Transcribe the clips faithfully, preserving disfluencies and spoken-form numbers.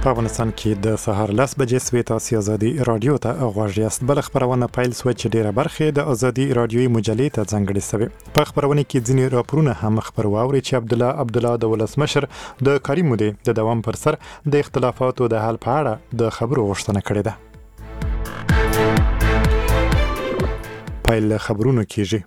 په افغانستان کې د سهار لس بجې سوي تاسو ازادي رادیو ته غواړئ است بل خبرونه پیل سو چې ډیره برخه د ازادي رادیوي مجلې ته ځانګړې شوی په خبرونه کې ځینې راپورونه هم خبرواوري چې عبد الله عبد الله د ولسمشر د کاري مودې د دوام پر سر د اختلافاتو د حل په اړه د خبرو غوښتنه کړې ده. پیل خبرونه کیږي.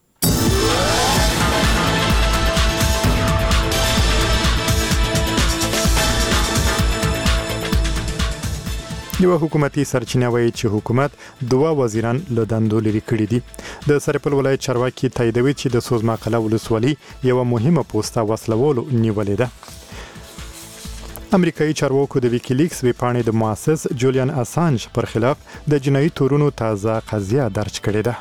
یو حکومتي سرچینه وایي چې حکومت دوه وزیران له دندو لري کړي دي. د سرپل ولایت چارواکي تاییدوي چې د سوزما قلعه ولسوالي یو مهمه پوسټه وسلوالو نیولې ده. امریکایي چارواکو د ویکیلیکس ویبپاڼې د مؤسس جولیان اسانج پر خلاف د جنایي تورونو تازه قضیه درج کړې ده.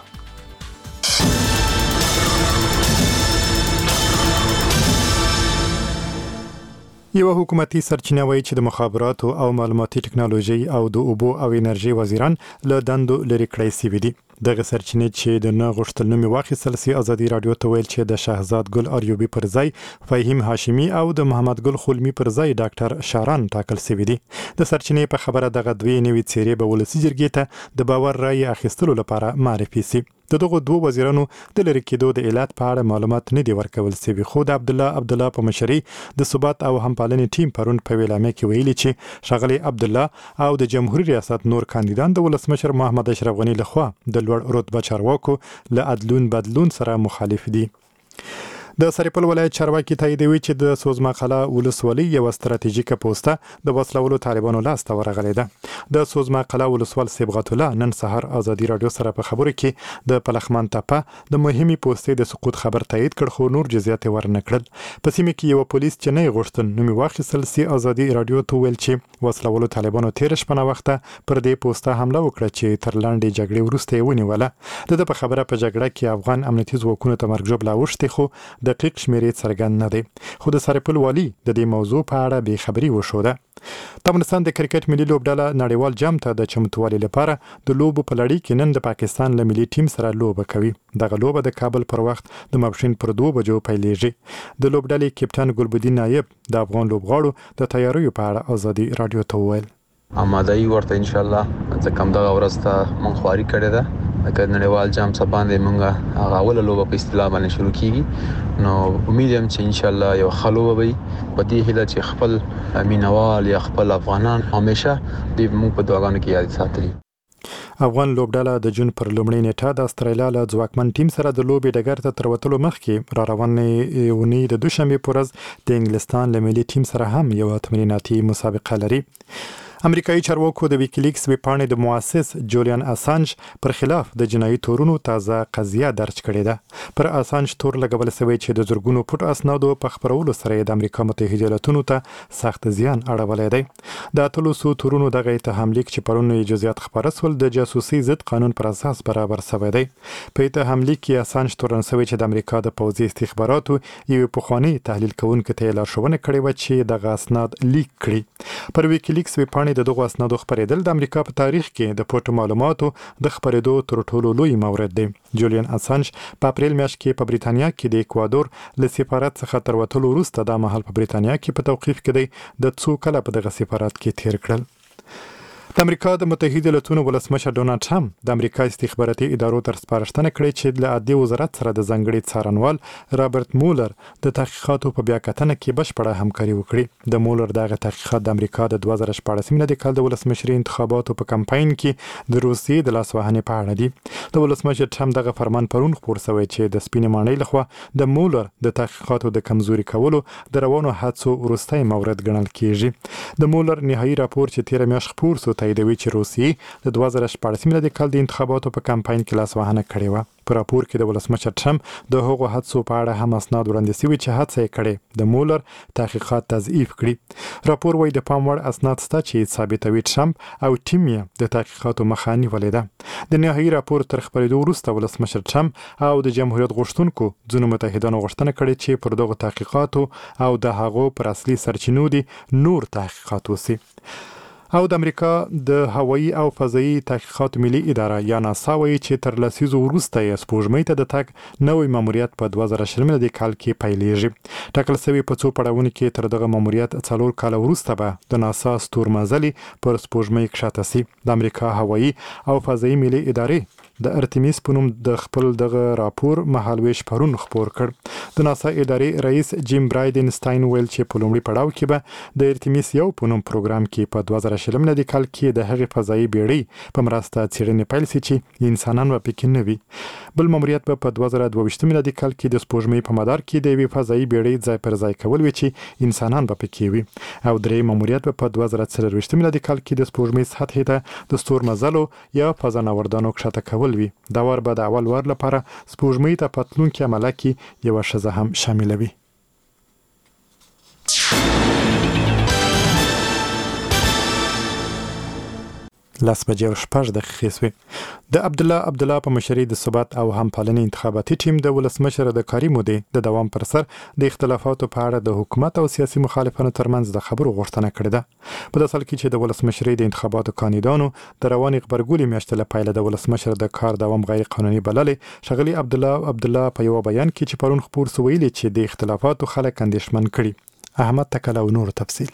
یو حکومتي سرچینه وایي چې د مخابراتو او معلوماتي ټکنالوژي او د اوبو او انرژي وزیران له دندو لري کړی شوي دي. دغه سرچینې چې د نه غوښتل نومي واخیستل سي ازادي رادیو ته ویل چې د شهزاد ګل اریوبي پر ځای فهیم هاشمي او د محمد ګل خلمی پر ځای ډاکټر شاران ټاکل شوي دي. د سرچینې په خبره دغه دوی نوي څیرې به ولسی جرګې ته د باور رائے اخیستلو لپاره معرفي سي. د دغه دوه وزیرانو د لری کېدو د علت په اړه معلومات نه دی ورکول شوی خو د عبد الله عبد الله په مشرۍ د ثبات او همپالنې ټیم پرون په ویلامه کې ویلي چې شغلی عبد الله او د جمهوریت ریاست نور کاندیدان د ولسمشر محمد اشرف غنی لخوا د لوړ رتبه چارواکو له عدلون بدلون سره مخالف دي. د سرپل ولایت چارواکي تاییدوي چې د سوزما قلعه ولسوالي یو ستراتیژیکه پوسټه د وسلولو طالبانو لاسته ورغلې ده. د سوزما قلعه ولسوال صبغت الله نن سهار ازادي رادیو سره په خبرو کې د پلخمان تپه د مهمي پوسټې د سقوط خبر تایید کړ خو نور جزئیات ورنه کړل. په سیمه کې یو پولیس چې نه غوښتل نومي واخیستل سي ازادي رادیو ته ویل چې وسلولو طالبانو تیر شپه وخته پر دې پوسټه حمله وکړه چې تر لاندې جګړې وروسته ونیوله. د په خبره په جګړه کې افغان امنیتي ځواکونو ته مرګ ژوبلا وشته خو دقیق شمیرې څرګند نه دی خو د سرپل والی د دې موضوع په اړه به خبري وشوده. د افغانستان د کرکټ ملي لوبډله نړیوال جام ته د چمتووالي لپاره د لوبو په لړۍ کې نن د پاکستان له ملي ټیم سره لوبه کوي. دغه لوبه د کابل پر وخت د ماپښین پر دوه بجو پیلېږي. د لوبډلې کپټان ګلبدین نایب د افغان لوبغاړو د تیاریو په اړه ازادي رادیو ته وویل آماده‌ای ورته ان شاء الله ځکه دا ورځ ته مونږ خواري کړې ده د نړیوال جام څخه باندې مونږ هغه اول لوبه په اصطلاح باندې شروع کیږي. نو امید هم چې ان شاء الله یو خلو وي په دې هیله چې خپل مینوال یا خپل افغانان همیشه دې مونږ په دعاګانو کې یاد ساتي. افغان لوبډله د جون پر لومړۍ نیټه د استرالیا له ځواکمن ټیم سره د لوبې ډګر ته تر وتلو مخکې را روانې ونی د دوشنبه پر ورځ د انګلستان له ملي ټیم سره هم یو تمریناتي مسابقه لري. امریکایي چارواکو د ویکیلیکس ویبپاڼې د مؤسس جولیان اسانج پر خلاف د جنایي تورونو تازه قضیه درج کړې ده. پر اسانج تور لګول شوی چې د زرګونو پټ اسنادو په خبرولو سره د امریکا متحده ایالاتونو ته سخت زیان اړولی دی. د اتلو سو تورونو دغه اتهام لیک چې پرون یې جزئیات خبره سول د جاسوسي ضد قانون پر اساس برابر شوی دی. په اتهام لیک کې اسانج تورن شوی چې د امریکا د پوځي استخباراتو یو پخوانی تحلیل کوونکی ته لارښوونه کړې و چې دغه اسناد لیک کړي. پر ویکیلیکس ویبپاڼې د دغه اسنادو خبرېدل د امریکا په تاریخ کې د پټو معلوماتو د خبرېدو تر ټولو لوی مورد دی. جولیان اسانج په اپریل میاشت کې په بریتانیا کې د اکوادور له سفارت څخه تر وتلو وروسته د مهال په بریتانیا کې په توقیف کې دی د څو کله په دغه سفارت کې تیر کړل. د امریکا د متحده ایالاتونو ولسمشر ډونالد ټرمپ د امریکا استخباراتي ادارو تر سپارښتنه کړې چې له عدلي وزارت سره د ځنګړي څارنوال رابرټ مولر د تحقیقاتو په بیاکتنه کې بشپړه همکاري وکړي. د مولر دغه تحقیقات د امریکا د دوه زره شپاړس میلادي کال د ولسمشري انتخاباتو په کمپاین کې د روسیې د لاسوهنې په اړه دي. د ولسمشر ټرمپ دغه فرمان پرون خپور شوی چې د سپینې ماڼۍ لخوا د مولر د تحقیقاتو د کمزوري کولو د روانو هڅو وروستی مورد ګڼل کیږي. د مولر نهایي راپور چې تیر میاشت خپور شو تاییدوي چې روسیې د دوه زره شپاړس میلادي کال د انتخاباتو په کمپاین کې لاسوهنه کړې وه. په راپور کې د ولسمشر ټرمپ د هغو هڅو په اړه هم اسناد وړاندې شوي چې هڅه یې کړې د مولر تحقیقات تضعیف کړي. راپور وايي د پام وړ اسناد شته چې ثابتوي ټرمپ او ټیم یې د تحقیقاتو مخه نیولې ده. د نهایي راپور تر خپرېدو وروسته ولسمشر ټرمپ او د جمهوریت غوښتونکو ځینو متحدانو غوښتنه کړې چې پر دغو تحقیقاتو او د هغو پر اصلي سرچینو دي نور تحقیقات وشي. او د امریکا د هوایي او فضایي تحقیقات ملي اداره یا ناسا وایي چې تر لسیزو وروسته یې سپوږمۍ ته د تګ نوې ماموریت په دوه زره شل میلادي کال کې پیلېږي. ټاکل شوی په څو پړاوونو کې تر دغه ماموریت څلور کاله وروسته به د ناسا ستورمزلي پر سپوږمۍ کښته سي. د امریکا هوایي او فضایي ملي ادارې د ارتمیس په نوم د خپل دغه راپور مهالویش پرون خپور کړ. د ناسا ادارې رئیس جیم برایدنسټاین ویل چې په لومړي پړاو کې به د ارتمیس یو په نوم پروګرام کې په دوه زره شل میلادي کال کې د هغې فضایي بیړۍ په مرسته څېړنې پیل سي چې انسانان به پکې نه وي. بل ماموریت به په دوه زره دوه ویشت میلادي کال کې د سپوږمۍ په مدار کې د یوې فضایي بیړۍ ځای پر ځای کول وي چې انسانان به پکې وي. او درې ماموریت به په دوه زره څلرویشت میلادي کال کې د سپوږمۍ سطحې ته د ستورمزلو یا فضانوردانو کښته کول وي. دا وار به د اول وار لپاره سپوږمۍ ته په تلونکې عمله کې یوه ښځه هم شامله وي. لاس بجې او شپږ دقیقې سوې. د عبدالله عبدالله په مشرۍ د ثبات او همپالنې انتخاباتي ټیم د ولسمشر د کاري مودې د دوام پر سر د اختلافاتو په اړه د حکومت او سیاسي مخالفانو ترمنځ د خبرو غوښتنه کړې ده. په داسې حال کې چې د ولسمشرۍ د انتخاباتو کاندیدانو د روانې غبرګولې میاشتې له پیله د ولسمشر د کار دوام غیر قانوني بللې، ښاغلي عبدالله عبدالله په یو بیان کې چې پرون خپور سو ویلي چې د اختلافاتو خلک اندېښمن کړي. احمد تکل او نور تفصیل.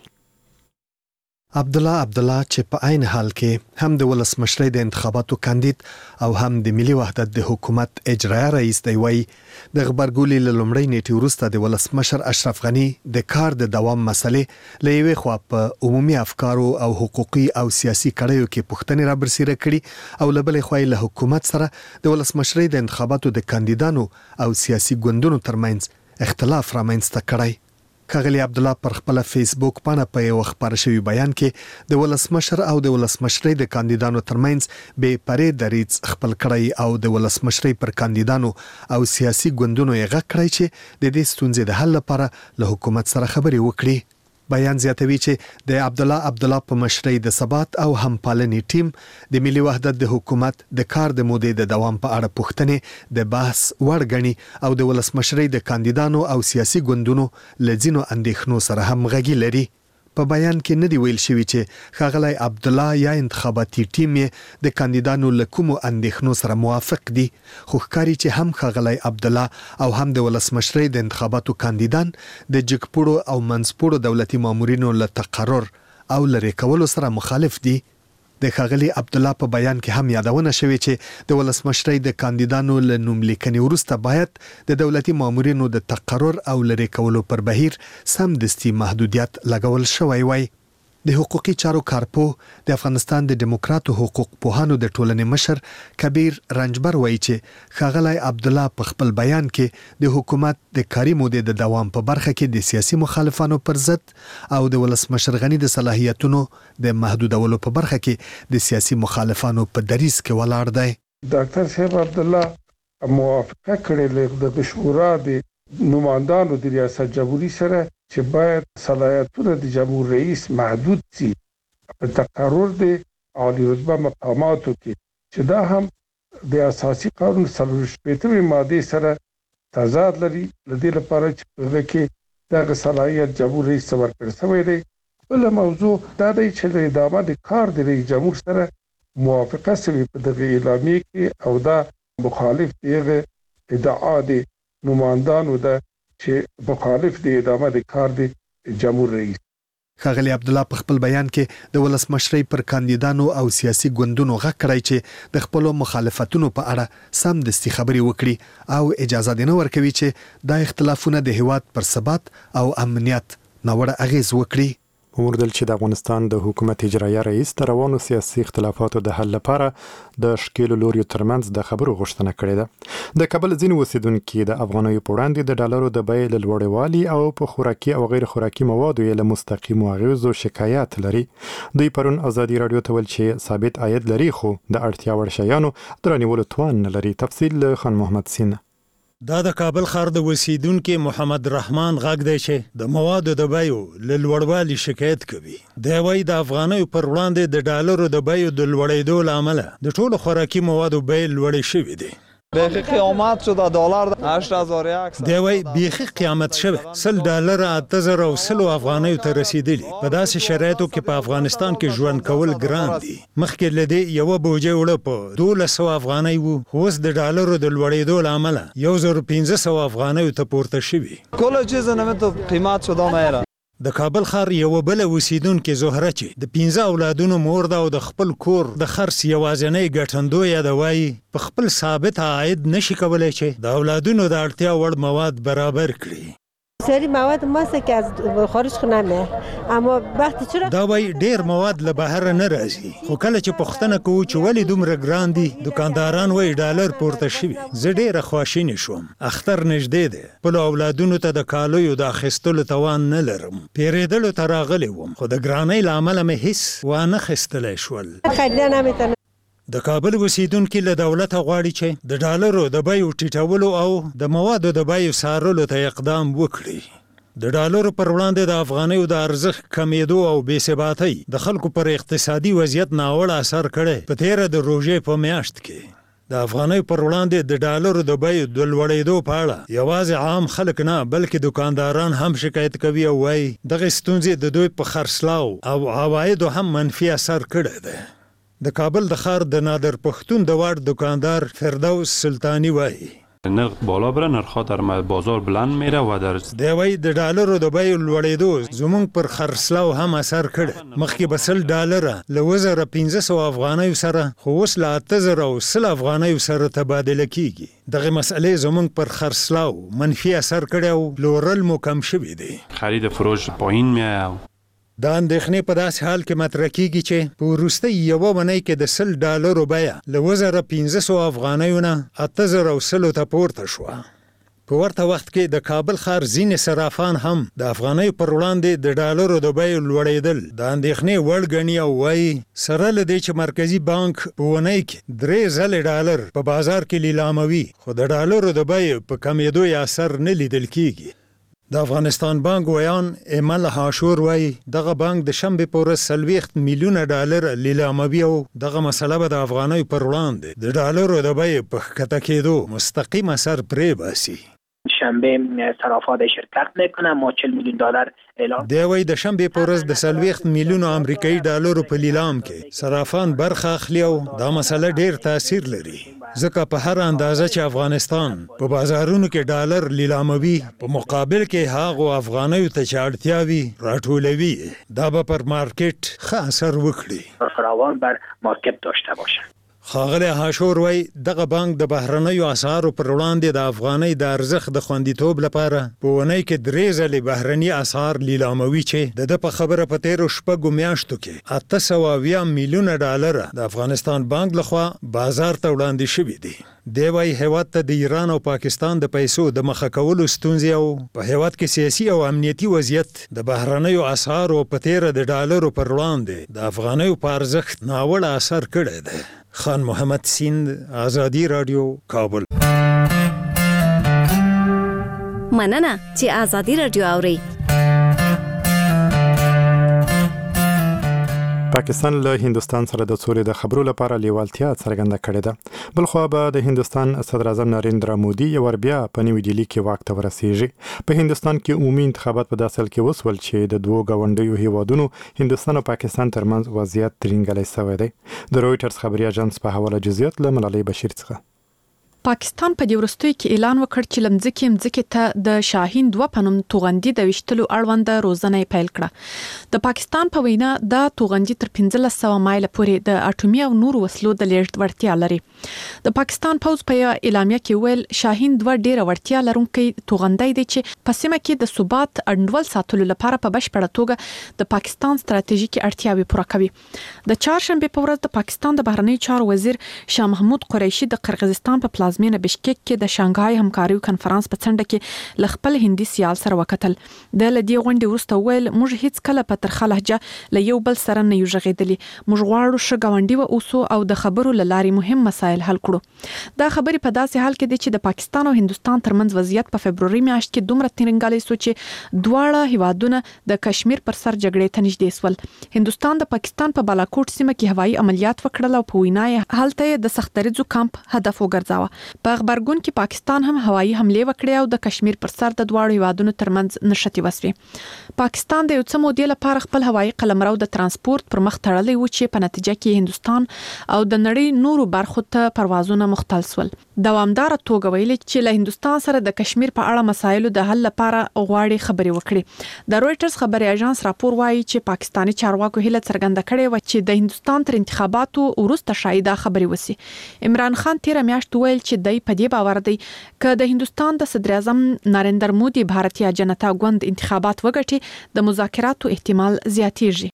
عبدالله عبدالله چې په عین حال کې هم د ولسمشرۍ د انتخاباتو کاندید او هم د ملي وحدت د حکومت اجرایه رئیس دی، وایي د غبرګولې له لومړۍ نیټې وروسته د ولسمشر اشرف غني د کار د دوام مسلې له یوې خوا په عمومي افکارو او حقوقي او سیاسي کړیو کې پوښتنې را برسېره کړي او له بلې خوا له حکومت سره د ولسمشرۍ د انتخاباتو د کاندیدانو او سیاسي ګوندونو ترمنځ اختلاف رامنځته کړی. ښاغلي عبدالله پر خپل فیسبوک باندې په یو خبر شوی بیان کې د ولسمشر او د ولسمشرۍ د کاندیدانو ترمنځ بې پرې دریځ خپل کړی او د ولسمشرۍ پر کاندیدانو او سیاسي ګوندونو یې غږ کړی چې د دې ستونزې د حل لپاره له حکومت سره خبرې وکړي. بیان زیاتوي چې د عبدالله عبدالله په مشرۍ د ثبات او همپالنې ټیم د ملي وحدت د حکومت د کار د مودې د دوام په اړه پوښتنې د بحث وړ ګڼي او د ولسمشرۍ د کاندیدانو او سیاسي ګوندونو له ځینو اندېښنو سره همغږي لري. په بیان کې نه دی ویل شوی چې ښاغلی عبدالله یا انتخاباتي ټیم یې د کاندیدانو له کومو اندېښنو سره موافق دي، خو ښکاري چې هم ښاغلی عبدالله او هم د ولسمشرۍ د انتخاباتو کاندیدان د جګپوړو او منځپوړو دولتي مامورینو له تقرر او لرې کولو سره مخالف دي. د ښاغلي عبدالله په بیان کې هم یادونه شوې چې د ولسمشرۍ د کاندیدانو له نوملیکنې وروسته باید د دولتي مامورینو د تقرر او لرې کولو پر بهیر سمدستي محدودیت لګول شوی وای. د حقوقي چارو کارپوه د افغانستان د دیموکراتو حقوق پوهانو د ټولنې مشر کبیر رنجبر وایي چې ښاغلی عبدالله په خپل بیان کې د حکومت د کاري مودې د دوام په برخه کې د سیاسي مخالفانو پر ضد او د ولسمشر غني د صلاحیتونو د محدودولو په برخه کې د سیاسي مخالفانو په دریځ کې ولاړ دی. ډاکټر صاحب عبدالله موافقه کړې د شورا د نمائندانو د ریاست جمهوریت سره چې باید صلاحیتونه د جمهور رئیس محدود سي په تقرر د عالی رتبه مقاماتو کې، چې دا هم د اساسي قانون څلور شپېتمې مادې سره تضاد لري. لدې لپاره چې په هغه کې دغه صلاحیت جمهور رئیس ته ورکړل شوی دی. بل موضوع دا دی چې د ادامه د کار د رئیس جمهور سره موافقه شوې په دغه اعلامیه کې او دا مخالف دغه ادعا د نمائندانو ده چې مخالف دی ادامه د کار دی جمهور رئیس. ښاغلي عبدالله په خپل بیان کې د ولسمشرۍ پر کاندیدانو او سیاسي ګوندونو غږ کړی چې د خپلو مخالفتونو په اړه سمدستي خبرې وکړي او اجازه دې نه ورکوي چې دا اختلافونه د هیواد پر ثبات او امنیت ناوړه اغیز وکړي. وموندل چې د افغانستان د حکومت اجرایه رئیس د روانو سیاسي اختلافاتو د حل لپاره د شکیلو لوریو ترمنځ د خبرو غوښتنه کړې ده. د کابل ځینې اوسیدونکي د افغانیو په وړاندې د ډالرو د بیې له لوړوالي او په خوراکي او غیر خوراکي موادو یې له مستقیمو اغیزو شکایت لري. دوی پرون ازادي راډیو ته ویل چې ثابت عاید لري خو د اړتیا وړ شیانو د رانیولو توان نه لري. تفصیل خان محمد سینه. دا د کابل ښار د اوسیدونکو محمد رحمان غږ دی چې د موادو د بیو له لوړوالي شکایت کوي. دی وایي د افغانیو پر وړاندې د ډالرو د بیو د لوړېدو له امله د ټولو خوراکي موادو بیې لوړې شوې دي. بیخی قیامت شد دلار هشت هزار و صد. دی وای بیخي قیامت شوه. سل ډالر اته زره او سل افغانۍ ته رسیدلی. په داسې شرایطو کې په افغانستان کې ژوند کول ګران دي. مخکې لدی یو بوجه وړه په دولس سوه افغانۍ وو. اوس د ډالرو د لوړېدو له امله یو زر و پنځه سوه افغانۍ ته پورته شوي. کل چیز نمیتو قیمت شده میره. د کابل ښار یو بل اوسیدونکو زهره چې د پنځه اولادونو مور ده او د خپل کور د خرڅ یوازینۍ ګټندوی ده وایي په خپل ثابت عاید نشي کولای چې د اولادونو د اړتیا وړ مواد برابر کړي. سری مواد ماسه که از خارج خو نمیه اما وقتی چرا دا وای ډیر مواد له بهر نه راځي خو کله چې پوښتنه کوو چې ولې دومره ګران دي دکانداران وای ډالر پورته شوي. زه ډیره خواشینی شوم. اختر نږدې دی. خپل اولادونو ته د کالیو د اخیستلو توان نه لرم. پیرېدلو ته راغلی وم خو د ګرانۍ له امله مې هیڅ وانه خیستلی شول. خریدن نمیتونه. د کابل اوسیدونکو له دولت غواړي چې د ډالرو د بیو ټیټولو او د موادو د بیو څارلو ته اقدام وکړي. د ډالرو پر وړاندې د افغانیو د ارزښت کمیدو او بې ثباتۍ د خلکو پر اقتصادي وضعیت ناوړه اثر کړی. په تیره د روژې په میاشت کې د افغانیو پر وړاندې د ډالرو د بیو د لوړېدو په اړه یوازې عام خلک نه بلکې دکانداران هم شکایت کوي او وایي دغه ستونزې د دوی په خرڅلاو او عوایدو هم منفي اثر کړی دی. د کابل د ښار د نادر پښتون د واړ دکاندار فردوس سلطانی وایي نرخ بالا بره نرخ‌ها در بازار بلند میره و در دی وایي د ډالرو د بیو لوړېدو زموږ پر خرڅلاو هم اثر کړی. مخکې به سل ډالره له اوه زره پنځه سوه افغانیو سره خو اوس له اته زره او سل افغانیو سره تبادله کیږي. دغه مسئلې زموږ پر خرڅلاو منفي اثر کړی او پلورل مو کم شوي دی. خرید فروش پایین میاد. دا اندېښنې په داسې حال کې مطرح کیږي چې په وروستۍ یوه اونۍ کې د سل ډالرو بیه له اوه زره پنځه سوه افغانیو نه اته زره او سلو ته پورته شوه. په ورته وخت کې د کابل ښار ځینې صرافان هم د افغانیو پر وړاندې د ډالرو د بیو لوړېدل د اندېښنې وړ ګڼي او وایي سره له دې چې مرکزي بانک په اونۍ کې درې ځلې ډالر په بازار کې لیلاموي خو د ډالرو د بیو په کمېدو یې اثر نه لیدل کیږي. د افغانستان بانک ویان ایمل هاشور وایي دغه بانک د شنبې په ورځ څلوېښت میلیونه ډالر لیلاموي او دغه مسله به د افغانیو پر وړاندې د ډالرو د بیې په ښکته کېدو مستقیم اثر پرې باسي. شنبه صرافات شرکت میکنه ما چهل میلیون دلار اعلام. دی وایي د شنبې په ورځ د څلوېښت میلیونو امریکایي ډالرو په لیلام کې صرافان برخه اخلي او دا مسله ډیر تاثیر لري ځکه په هر اندازه چې افغانستان په بازارونو کې ډالر لیلاموي په مقابل کې هغو افغانیو ته چې اړتیا وي راټولوي دا به پر مارکیټ ښه اثر وکړي. فراوان بر مارکیټ داشته باشه. ښاغلی هاشور وایي دغه بانک د بهرنیو اسعارو پر وړاندې د افغانۍ د ارزښت د خوندیتوب لپاره په اونۍ کې درې ځلې بهرني اسعار لیلاموي چې د ده په خبره په تیرو شپږو میاشتو کې اته سوه اویا میلیونه ډالره د افغانستان بانک لخوا بازار ته وړاندې شوي دي. دی وایي هیواد ته د ایران او پاکستان د پیسو د مخه کولو ستونزې او په هیواد کې سیاسي او امنیتي وضعیت د بهرنیو اسعارو په تیره د ډالرو پر وړاندې د افغانیو په ارزښت ناوړه اثر کړی دی. خان محمد سیند، آزادی رادیو، کابل. مننه چې آزادی رادیو اوري. پاکستان له هندستان سره د سولې د خبرو لپاره لیوالتیا څرګنده کړې ده. بل خو به د هندستان صدر اعظم نریندرا مودي یو ور بیا په نیو ډیلی کې واک ته ورسیږي. په هندستان کې عمومي انتخابات په داسې حال کې وسول چې د دوو غونډیو هیوادونو هندستان او پاکستان ترمنځ وضعیت ترینګلی شوی دی. د رویټرز خبري اژانس په حواله جزئیات له ملالۍ بشیر څخه. پاکستان په دې وروستیو کې اعلان وکړ چې لمځکې مځکې ته د شاهین دوه پنوم توغندي د وشتلو اړوند روزنه پیل کړه. د پاکستان په وینا دا توغندي تر پنځلس سوه مایل پورې د اټومي او نورو وسلو د لیږد وړتیا لري. د پاکستان پوز په اعلامیه کې ویل شاهین دوه ډیره وړتیا لرونکي توغندي دی چې په سیمه کې د ثبات انډول ساتلو لپاره په بشپړه توګه د پاکستان ستراتیژیکي اړتیاوې پوره کوي. د چهارشنبه په ورځ د پاکستان د بهرنی چارو وزیر شاه محمود قریشي د قرغیزستان په پلازمینه بشکک کې د شانګهای همکاریو کنفرانس په څنډه کې ل خپل هندي سیال سره وکتل. د لدی غونډې وروسته ویل موږ هیڅ کله په ترخه لهجه ل یو بل سره نه یو ژغېدلی. موږ غواړو ش غونډي و اوسو او د خبرو لاري مهم مسایل حل کړو. دا خبرې په داسې حال کې دي چې د پاکستان او هندستان ترمنځ وضعیت په فبروري میاشت کې دومره ترنګالي سو چې دواړه هیوادونه د کشمیر پر سر جګړې ته نږدې سول. هندستان د پاکستان په بالاکوټ سیمه کې هوایي عملیات وکړل او په وینای هلته د سختریزو کمپ هدف وګرځاوه. په خبرګون کې پاکستان هم هوایي حمله وکړه او د کشمیر پر سر د دواړو هیوادونو ترمنځ نښتې وسوي. پاکستان د یو څه مودې لپاره خپل هوایي قلمرو د ترانسپورت پر مخ تړلی و چې په نتیجه کې هندستان او د نړۍ نورو برخو ته پروازونه مختل شول. دوامدار توګه ویلي چې له هندستان سره د کشمیر په اړه مسایلو د حل لپاره غواړي خبرې وکړي. د رويټرز خبري اژانس راپور وايي چې پاکستاني چارواکو هیله څرګنده کړې و چې د هندستان تر انتخاباتو وروسته شاید خبرې وسی. عمران خان تیر میاشت ویل چې دای په دې باور دی چې د هندستان د صدر اعظم نریندر مودي بھارتیا جنتا ګوند انتخابات وګټي د مذاکراتو احتمال زیاتېږي.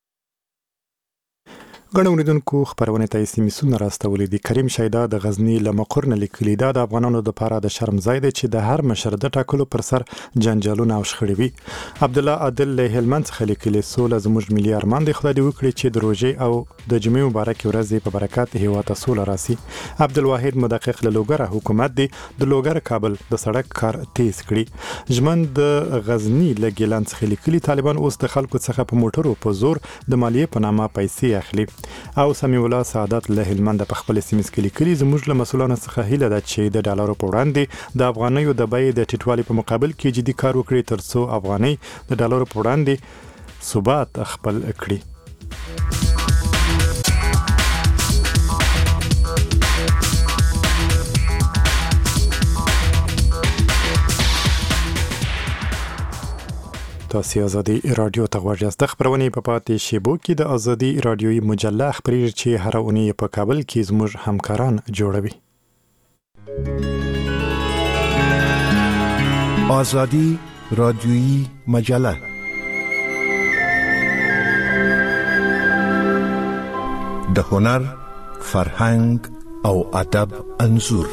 غنو ندونکو خبرونه ته سیمسونه راستولې دي. کریم شیدا د غزنی لمقر نه لیکلي دا د افغانانو د لپاره د شرم ځای دی چې د هر مشر د ټاکلو پر سر جنجالونه او شخړې وي. عبد الله عادل له هلمند څخه لیکلي سوله زموږ ملي ارمان دی، خدای دې وکړي چې د روزې او د جمعې مبارک ورځې په برکت هیوا ته سوله راسي. عبد الواحد مدقق له لوګره حکومت دی د لوګر کابل د سړک کار تیز کړي. جمن د غزنی له ګیلان څخه لیکلي طالبان اوس د خلکو څخه په موټرو په زور د مالیې په نامه پیسې اخلي. او سمیع الله سعادت له هلمند په خپل سیمه کې لیکلي زموږ له مسولانو څخه هیله ده چې د ډالرو په وړاندې د افغانیو د بیې د ټیټوالي په مقابل کې جدي کار وکړي ترڅو افغاني د ډالرو په وړاندې ثبات خپل کړي. تاسو ازادي رادیو ته غواړئ د خبرونې په پاتې شیبو کې د ازادي رادیوي مجله خبري چې هر اونۍ په کابل کې زموږ همکاران جوړوي. ازادي رادیوي مجله د هنر، فرهنګ او ادب انځور.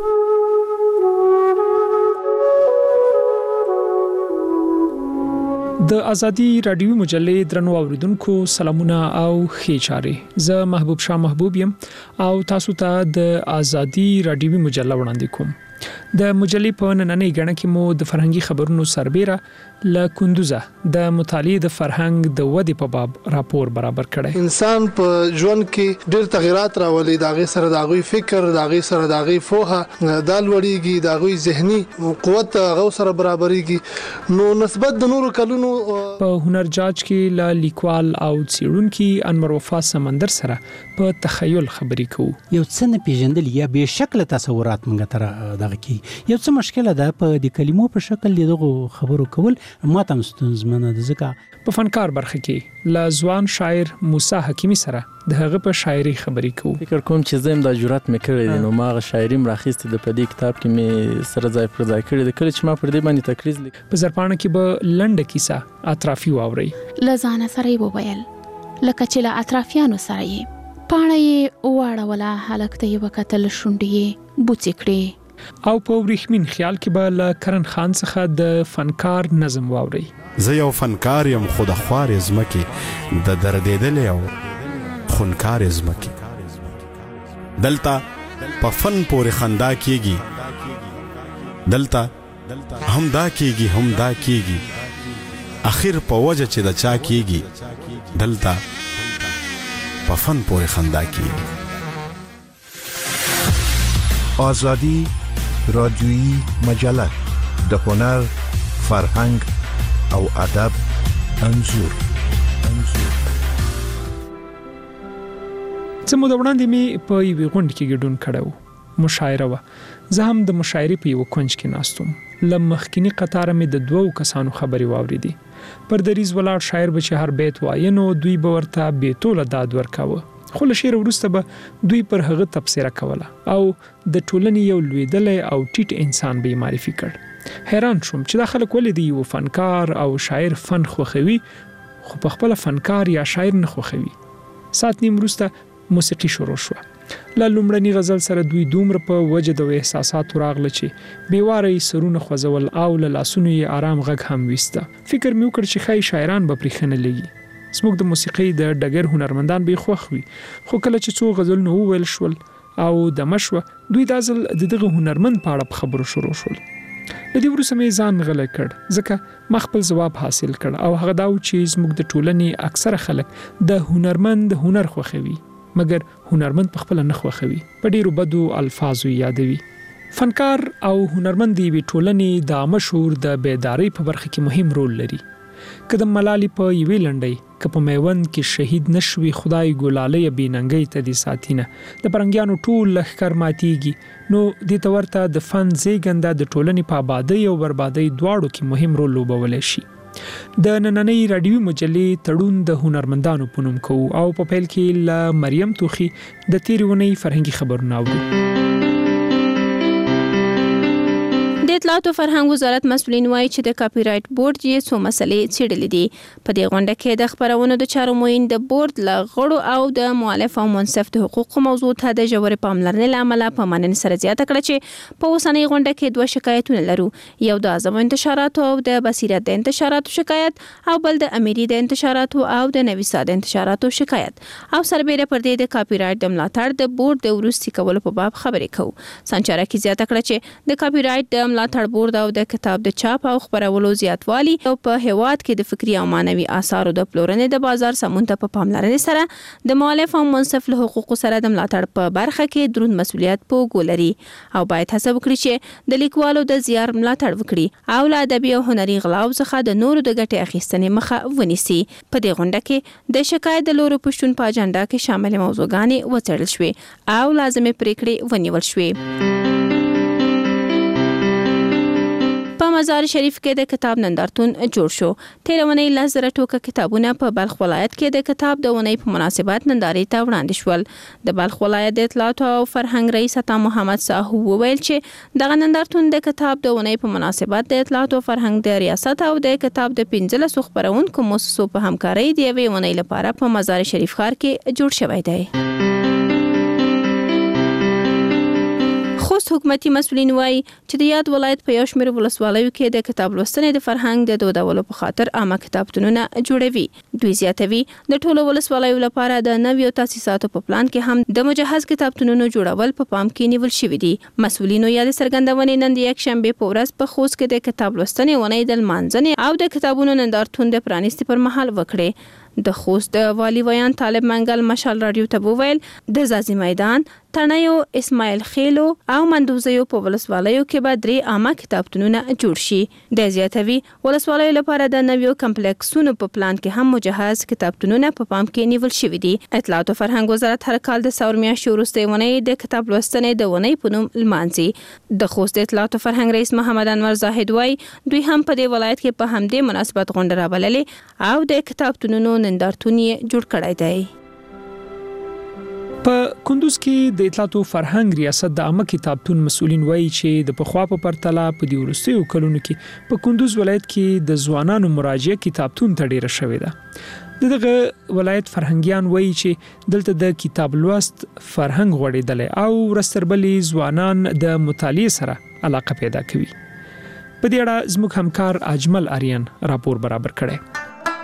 د ازادي رادیوي مجلې درنو اوریدونکو سلامونه او ښه چارې. زه محبوب شاه محبوب يم او تاسو ته د ازادي رادیوي مجله وړاندې کوم. د مجلې په نننۍ غړنه کې مو د فرهنګي خبرونو سربېره ل کندوزه د مطالعې د فرهنګ د ودې په باب راپور برابر کړی. انسان په ژوند کې ډېر تغیرات راولي، داغه سره داغوي فکر، داغه سره داغوي فوهه د لوړیږي، داغوي ذهني قوت هغه سره برابرېږي. نو نسبت د نورو کلونو په هنر جاج کې ل لیکوال او څېړونکو انور وفا سمندر سره په تخیل خبرې کوو. یو څه نه پیژندل یا به شکل تصورات منګه تر دغه کې یو څه مشکله ده په د کلمو په شکل دغه خبرو کول ماته مستنزمنه ده. ځکه په فنکار برخه کې ل ځوان شاعر موسی حکیمی سره د هغه په شاعري خبرې کوو. فکر کوم چې زم د جرأت مې کړی دی، نو ما غ شاعري مراخصت د پدې کتاب کې مې سره ځای پر ځای کړی دی. کله چې ما پر دې باندې تقریر لیک په زرپانه کې به لنډه کیسه اطرافي واوري. لزانه سره وویل لکه چې له اطرافیانو سره یې پاڼه یې واړوله، هلک ته یې وکتل، شونډې یې بوڅې کړې. او په ورېښمین خیال کې به له کرن خان څخه د فنکار نظم واوري. زه یو فنکار یم خو د خوار زمکي د دردېدل او خونکار زمکي دلته په فن پورې خندا کیږي، دلته هم دا کیږي هم دا کیږي، اخر په وجه چې د چا کیږي، دلته په فن پورې خندا کیږي. ازادي رادیوي مجله د هنر، فرهنګ او ادب انځور. زموږ د وړاندې می په یوې غونډه کې ګډون کړو. مشاعره و. زه هم د مشاعرې په یو کونج کې ناستم. لمخکینی قطار می د دوو کسانو خبري واوریدي. پر دریز ولاړ شاعر به هر بیت وای نو دوی به ورته بیتوله داد ورکاوه. خو له شعر وروسته به دوی پر هغه تفسیر کوله او د ټولنې یو لویدلې او ټیټ انسان به معرفي کړ. حیران شوم چې دا خلک ولې دی یو فنکار او شاعر فن خوخوي خو په خپل فنکار یا شاعر نه خوخوي. سات نیم وروسته موسیقي شروع شو. لا لومړنی غزل سره دوی دومره په وجد او احساسات راغله چې بیواره سرونه خوځول او له لاسونو یې آرام غږ هم وسته. فکر مې وکړ چې خای شاعران به پرخنه لګي. سموږ د موسیقي د ډګر هنرمندان به خوخوي، خو کله چې څو غزلونه وویل شول او د مشوه دوی د ازل دغه هنرمند په اړه خبرو شروع شول. د دې وروسته مې ځان غلی کړ ځکه ما خپل ځواب حاصل کړ او هغه دا و چې زموږ د ټولنې اکثره خلک د هنرمند هنر خوښوي مګر هنرمند په خپل نه خوښوي، په ډیرو بدو الفاظو یادوي. فنکار او هنرمند دی ټولنې د عامه شعور د بیداری په برخه کې مهم رول لري. که د ملالۍ په یوې لنډۍ که په میوند کې شهید نشوي خدای ګلالۍ بېننګۍ ته دې ساتینه د پرنګیانو ټول لښکر ماتیږي نو دې ته ورته د فن زیږنده د ټولنې په آبادۍ او بربادۍ دواړو کې مهم رول لوبولی شي. د نننۍ راډیوي مجلې تړون د هنرمندانو په نوم کوو او په پیل کې له مریم توخي د تېرې اونۍ فرهنګي خبرونه اورو. د اطلاعات او فرهنګ وزارت مسؤلین وایي چې د کاپی رایټ بورډ یې څو مسلې څېړلې دي. په دې غونډه کې د خبرونو د چارو معین د بورډ له غړو او د مؤلف او منصف د حقوقو موضوع ته د ژورې پاملرنې له امله په مننې سره زیاته کړه چې په اوسنۍ غونډه کې دوه شکایتونه لرو، یو د اعظم انتشاراتو او د بصیرت د انتشاراتو شکایت او بل د امیری د انتشاراتو او د نویسا د انتشاراتو شکایت او سربېره پر دې د کاپی رایټ د ملاتړ د بورډ د وروستي کولو په باب خبرې کوو. سنچارکي زیاته کړه چې د کاپی رایټ د ملاتړ بورډ او د کتاب د چاپ او خبرولو زیاتوالی او په هیواد کې د فکري او معنوي آثارو د پلورنې د بازار سمون ته په پاملرنې سره د مؤلف او منصف له حقوقو سره د ملاتړ په برخه کې دروند مسؤلیت په اوږو لري او باید هڅه وکړي چې د لیکوالو د زیار ملاتړ وکړي او له ادبي او هنري غلاو څخه د نورو د ګټې اخیستنې مخه ونیسي. په دې غونډه کې د شکایت د لورو پښتون په اجنډا کې شامل موضوعګانې وڅېړل شوې او لازمي پریکړې ونیول شوې. په مزار شریف کې د کتاب نندارتون جوړ شو. تېره اونۍ لس زره ټوکه کتابونه په بلخ ولایت کې د کتاب د اونۍ په مناسبت نندارې ته وړاندې شول. د بلخ ولایت د اطلاعات او فرهنګ رئیس عطا محمد ساهو وویل چې دغه نندارتون د کتاب د اونۍ په مناسبت د اطلاعات او فرهنګ د ریاست او د کتاب د پنځلسو خپرونکو مؤسسو په همکارۍ د یوې اونۍ لپاره په مزار شریف ښار کې جوړ شوی دی. خوست حکومتي مسؤلین وایي چې د یاد ولایت په یو شمېر ولسوالیو کې د کتاب لوستنې د فرهنګ د دودولو په خاطر عامه کتابتونونه جوړوي. دوی زیاتوي د ټولو ولسوالیو لپاره د نویو تاسیساتو په پلان کې هم د مجهز کتابتونونو جوړول په پام کې نیول شوي دي. مسؤلینو یا د څرګندونې نن د یکشنبې په ورځ په خوست کې د کتاب لوستنې اونۍ د لمانځنې او د کتابونو نندارتون د پرانیستي پر مهال وکړې. د خوست د والی ویان طالب منګل مشال رادیو ته وویل د ځاځي میدان، تڼیو، اسماعیل خیلو او مندوزیو په ولسوالیو کې به درې عامه کتابتونونه جوړ شي. د زیاتوي ولسوالیو لپاره د نویو کمپلیکسونو په پلان کې هم مجهز کتابتونونه په پام کې نیول شوي دي. اطلاعات او فرهنګ وزارت هر کال د ثور میاشتې وروستۍ اونۍ د کتاب لوستنې د اونۍ په نوم لمانځي. د خوست د اطلاعات او فرهنګ رئیس محمد انور زاهد وایي دوی هم په دې ولایت کې په همدې مناسبت غونډه رابللې او د کتابتونونو نندارتون یې جوړ کړی دی. په کندوز کې د اطلاعات او فرهنګ ریاست د عامه کتابتون مسؤلین وایي چې د پخوا په پرتله په دې وروستیو کلونو کې په کندوز ولایت کې د ځوانانو مراجعه کتابتون ته ډیره شوې ده. دغه ولایت فرهنګیان وایي چې دلته د کتاب لوست فرهنګ غوړېدلی او ورستربلې ځوانان د مطالعې سره علاقه پیدا کوي. په دې اړه زموږ همکار اجمل آریان راپور برابر کړی.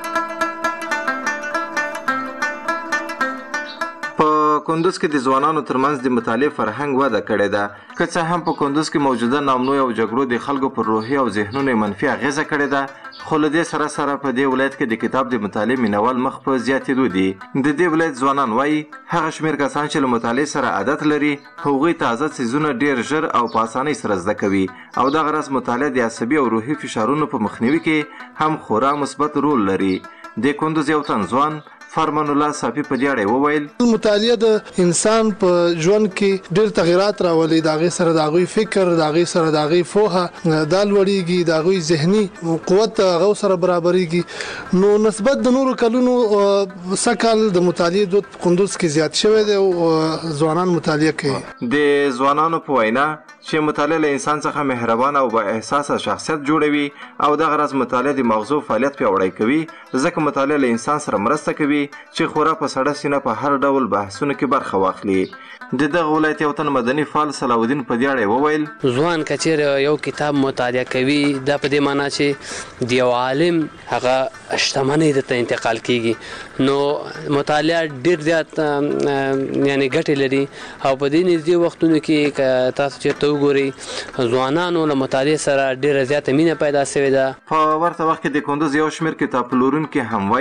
کندوز کې د ځوانانو ترمنځ د مطالعې فرهنګ وده کړې ده. که څه هم په کندوز کې موجوده نامنوع او جګړو د خلکو پر روحي او ذهنونو منفي اغیزه کړې ده، خو له دې سره سره په دې ولایت کې د کتاب د مطالعې مینوال مخ په زیاتېدو دي. د دې ولایت ځوانان وایي هغه شمېر کسان چې له مطالعې سره عادت لري هغوی تازه څیزونه ډېر ژر او په اسانۍ سره زده کوي او دغه راز مطالعه د عصبي او روحي فشارونو په مخنیوي کې هم خورا مثبت رول لري. د کندوز یو تن ځوان فرمان الله صافي په دې اړه وویل مطالعه د انسان په ژوند کې ډېر تغیرات راولي. د هغې سره د هغوی فکر، د هغې سره د هغوی پوهه دا لوړېږي، د هغوی ذهني قوت هغو سره برابرېږي. نو نسبت د نورو کلونو سږ د مطالعې دود په کندوز کې زیات شوی دی او ځوانان مطالعه کوي. د ځوانانو په وینا چې مطالعه له انسان څخه مهربان او با احساسه شخصیت جوړوي او دغه راز مطالعه د مغزو فعالیت پیاوړی کوي، ځکه مطالعه له انسان سره مرسته کوي چې خورا په سړه سینه په هر ډول بحثونو کې برخه واخلي. د دغه ولایت یو تن مدني فعال صلاح الدین په دې اړه وویل ځوان کچیر یو کتاب مطالعه کوي دا په دې معنی چې د یو عالم هغه شتمنۍ ته انتقال کیږي، نو مطالعه ډېر زیات یعنی ګټې لري او په دې نږدې وختونو کې تاسو چې ته وګورئ ځوانانو له مطالعې سره ډېره زیاته مینه پیدا شوې ده. په ورته وخت کې د کندوز یو شمېر کتاب پلورونکي هم وایي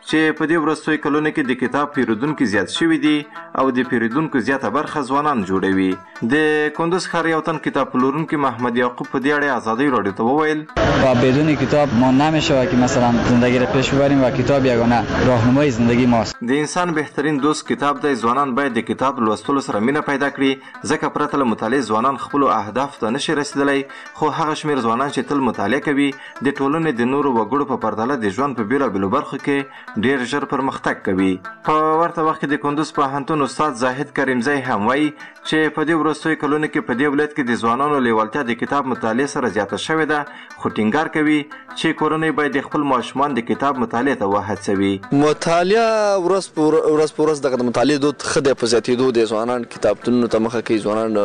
چې په دې وروستیو کلونو کې د کتاب پیرودونکو زیات شوي دي او د پیرودونکو زیاته برخه ځوانان جوړوي. د کندوز ښار یو تن کتاب پلورونکی محمد یعقوب په دې اړه ازادي رادیو ته وویل با بدون کتاب ما نمیشه که مثلا زندگی را پیش ببریم و کتاب یگانه راهنمای زندگی ماست. د انسان بهترین دوست کتاب دی. ځوانان باید د کتاب لوستلو سره مینه پیدا کړي ځکه پرته له مطالعې ځوانان خپلو اهدافو ته نشي رسیدلی، خو هغه شمېر ځوانان چې تل مطالعه کوي د ټولنې د نورو وګړو په پرتله د ژوند په بېلابېلو برخو کې ډېر ژر پرمختګ کوي. په ورته وخت کې د کندوز پوهنتون استاد زاهد کریمزی هم وایي چې په دې وروستیو کلونو کې په دې ولایت کې د ځوانانو لیوالتیا د کتاب مطالعې سره زیاته شوې ده، خو ټینګار کوي چې کورنۍ باید د خپل ماشومان د کتاب مطالعې ته وهڅوي. مطالعه ورځ په ورځ په ورځ دغه مطالعې دود ښه دی په زیاتېدو دی. ځوانان کتابتونونو ته مخه کوي، ځوانان